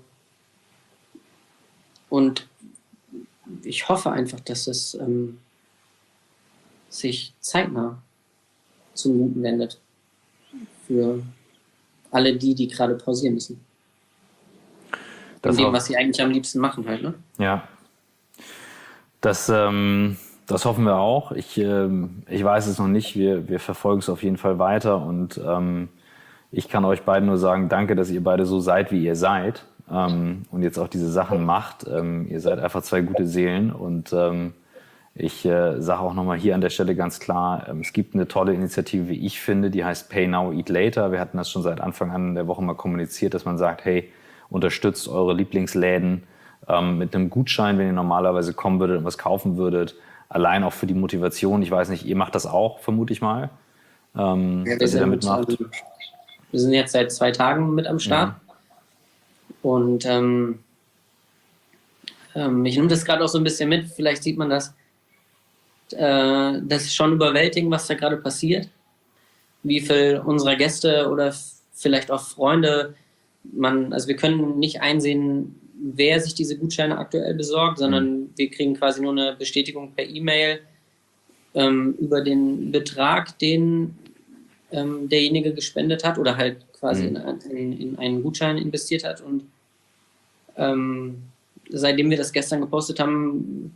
und ich hoffe einfach, dass es ähm, sich zeitnah zum Guten wendet. Für alle die, die gerade pausieren müssen. Das In dem, auch- was sie eigentlich am liebsten machen halt, ne? Ja, das, ähm, das hoffen wir auch. Ich, ähm, ich weiß es noch nicht. Wir, wir verfolgen es auf jeden Fall weiter und ähm, ich kann euch beiden nur sagen, danke, dass ihr beide so seid, wie ihr seid ähm, und jetzt auch diese Sachen macht. Ähm, ihr seid einfach zwei gute Seelen und ähm, ich äh, sage auch nochmal hier an der Stelle ganz klar, ähm, es gibt eine tolle Initiative, wie ich finde, die heißt Pay Now, Eat Later. Wir hatten das schon seit Anfang an der Woche mal kommuniziert, dass man sagt, hey, unterstützt eure Lieblingsläden ähm, mit einem Gutschein, wenn ihr normalerweise kommen würdet und was kaufen würdet. Allein auch für die Motivation. Ich weiß nicht, ihr macht das auch, vermute ich mal, ähm, Ja, wir, dass ihr da sind, mitmacht. ähm, wir sind jetzt seit zwei Tagen mit am Start. Und ähm, ähm, ich nehme das gerade auch so ein bisschen mit. Vielleicht sieht man das. Äh, das ist schon überwältigend, was da gerade passiert. Wie viel unserer Gäste oder f- vielleicht auch Freunde, man, also wir können nicht einsehen, wer sich diese Gutscheine aktuell besorgt, sondern wir kriegen quasi nur eine Bestätigung per E-Mail ähm, über den Betrag, den ähm, derjenige gespendet hat oder halt quasi Mhm. in, in, in einen Gutschein investiert hat. Und ähm, seitdem wir das gestern gepostet haben,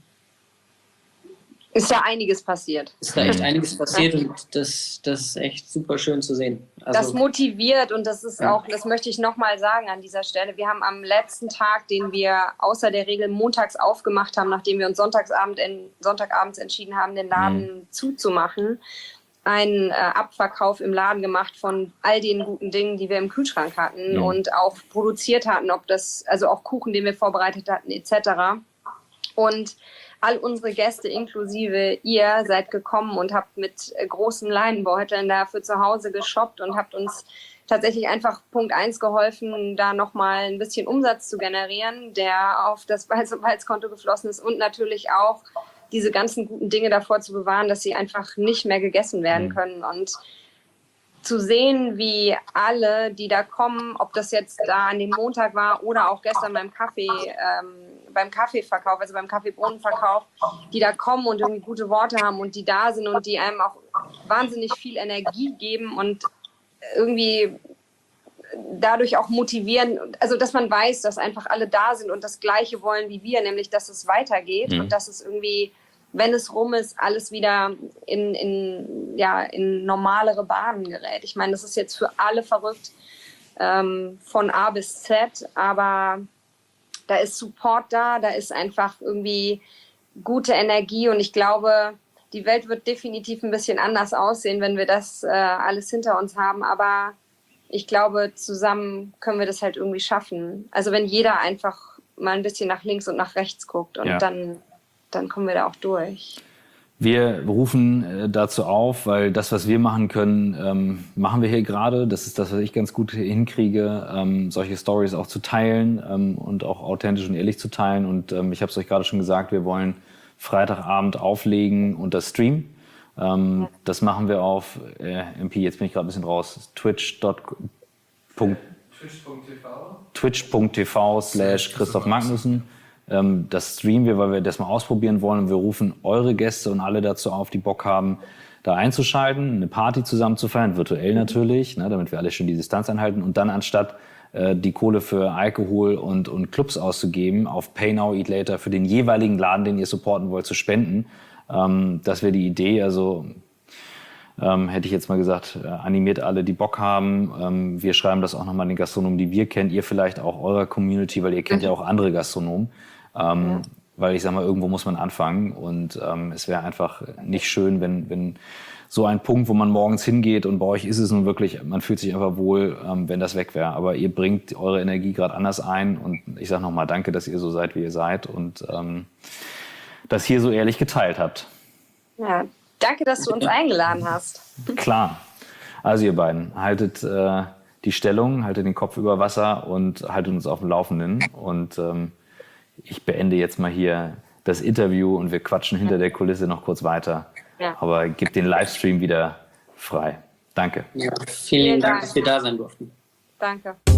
Ist da einiges passiert. ist da echt Mhm. einiges passiert und das, das ist echt super schön zu sehen. Also, Das motiviert und das ist Ja. auch, das möchte ich nochmal sagen an dieser Stelle. Wir haben am letzten Tag, den wir außer der Regel montags aufgemacht haben, nachdem wir uns Sonntagsabend in, Sonntagabends entschieden haben, den Laden Mhm. zuzumachen, einen äh, Abverkauf im Laden gemacht von all den guten Dingen, die wir im Kühlschrank hatten Mhm. und auch produziert hatten, ob das, also auch Kuchen, den wir vorbereitet hatten, et cetera. Und all unsere Gäste inklusive ihr seid gekommen und habt mit äh, großen Leinenbeuteln dafür zu Hause geshoppt und habt uns tatsächlich einfach Punkt eins geholfen, da nochmal ein bisschen Umsatz zu generieren, der auf das Balz-Konto geflossen ist und natürlich auch diese ganzen guten Dinge davor zu bewahren, dass sie einfach nicht mehr gegessen werden Mhm. können. Und zu sehen, wie alle, die da kommen, ob das jetzt da an dem Montag war oder auch gestern beim Kaffee, ähm, beim Kaffeeverkauf, also beim Kaffeebohnenverkauf, die da kommen und irgendwie gute Worte haben und die da sind und die einem auch wahnsinnig viel Energie geben und irgendwie dadurch auch motivieren, also dass man weiß, dass einfach alle da sind und das Gleiche wollen wie wir, nämlich dass es weitergeht Mhm. und dass es irgendwie, wenn es rum ist, alles wieder in, in, ja, in normalere Bahnen gerät. Ich meine, das ist jetzt für alle verrückt, ähm, von A bis Z, aber da ist Support da, da ist einfach irgendwie gute Energie und ich glaube, die Welt wird definitiv ein bisschen anders aussehen, wenn wir das äh, alles hinter uns haben, aber ich glaube, zusammen können wir das halt irgendwie schaffen. Also wenn jeder einfach mal ein bisschen nach links und nach rechts guckt und Ja. dann, dann kommen wir da auch durch. Wir rufen äh, dazu auf, weil das, was wir machen können, ähm, machen wir hier gerade. Das ist das, was ich ganz gut hinkriege, ähm, solche Stories auch zu teilen ähm, und auch authentisch und ehrlich zu teilen. Und ähm, ich habe es euch gerade schon gesagt, wir wollen Freitagabend auflegen und das streamen. Ähm, ja. Das machen wir auf äh, M P, jetzt bin ich gerade ein bisschen raus, twitch punkt t v slash Christoph Magnussen. Ähm, das streamen wir, weil wir das mal ausprobieren wollen. Und wir rufen eure Gäste und alle dazu auf, die Bock haben, da einzuschalten, eine Party zusammen zu feiern, virtuell natürlich, ne, damit wir alle schön die Distanz einhalten. Und dann anstatt äh, die Kohle für Alkohol und, und Clubs auszugeben, auf Pay Now, Eat Later für den jeweiligen Laden, den ihr supporten wollt, zu spenden. Ähm, das wäre die Idee. Also ähm, hätte ich jetzt mal gesagt, äh, animiert alle, die Bock haben. Ähm, wir schreiben das auch nochmal an den Gastronomen, die wir kennen. Ihr vielleicht auch eurer Community, weil ihr kennt ja auch andere Gastronomen. Ähm, ja. Weil ich sag mal, irgendwo muss man anfangen. Und ähm, es wäre einfach nicht schön, wenn, wenn so ein Punkt, wo man morgens hingeht und bei euch ist es nun wirklich, man fühlt sich einfach wohl, ähm, wenn das weg wäre. Aber ihr bringt eure Energie gerade anders ein. Und ich sage nochmal danke, dass ihr so seid, wie ihr seid. Und ähm, das hier so ehrlich geteilt habt. Ja, danke, dass du uns eingeladen hast. Klar. Also ihr beiden, haltet äh, die Stellung, haltet den Kopf über Wasser und haltet uns auf dem Laufenden. Und ähm, ich beende jetzt mal hier das Interview und wir quatschen hinter der Kulisse noch kurz weiter. Ja. Aber gebt den Livestream wieder frei. Danke. Ja, vielen, vielen Dank, Dank, dass wir da sein durften. Danke.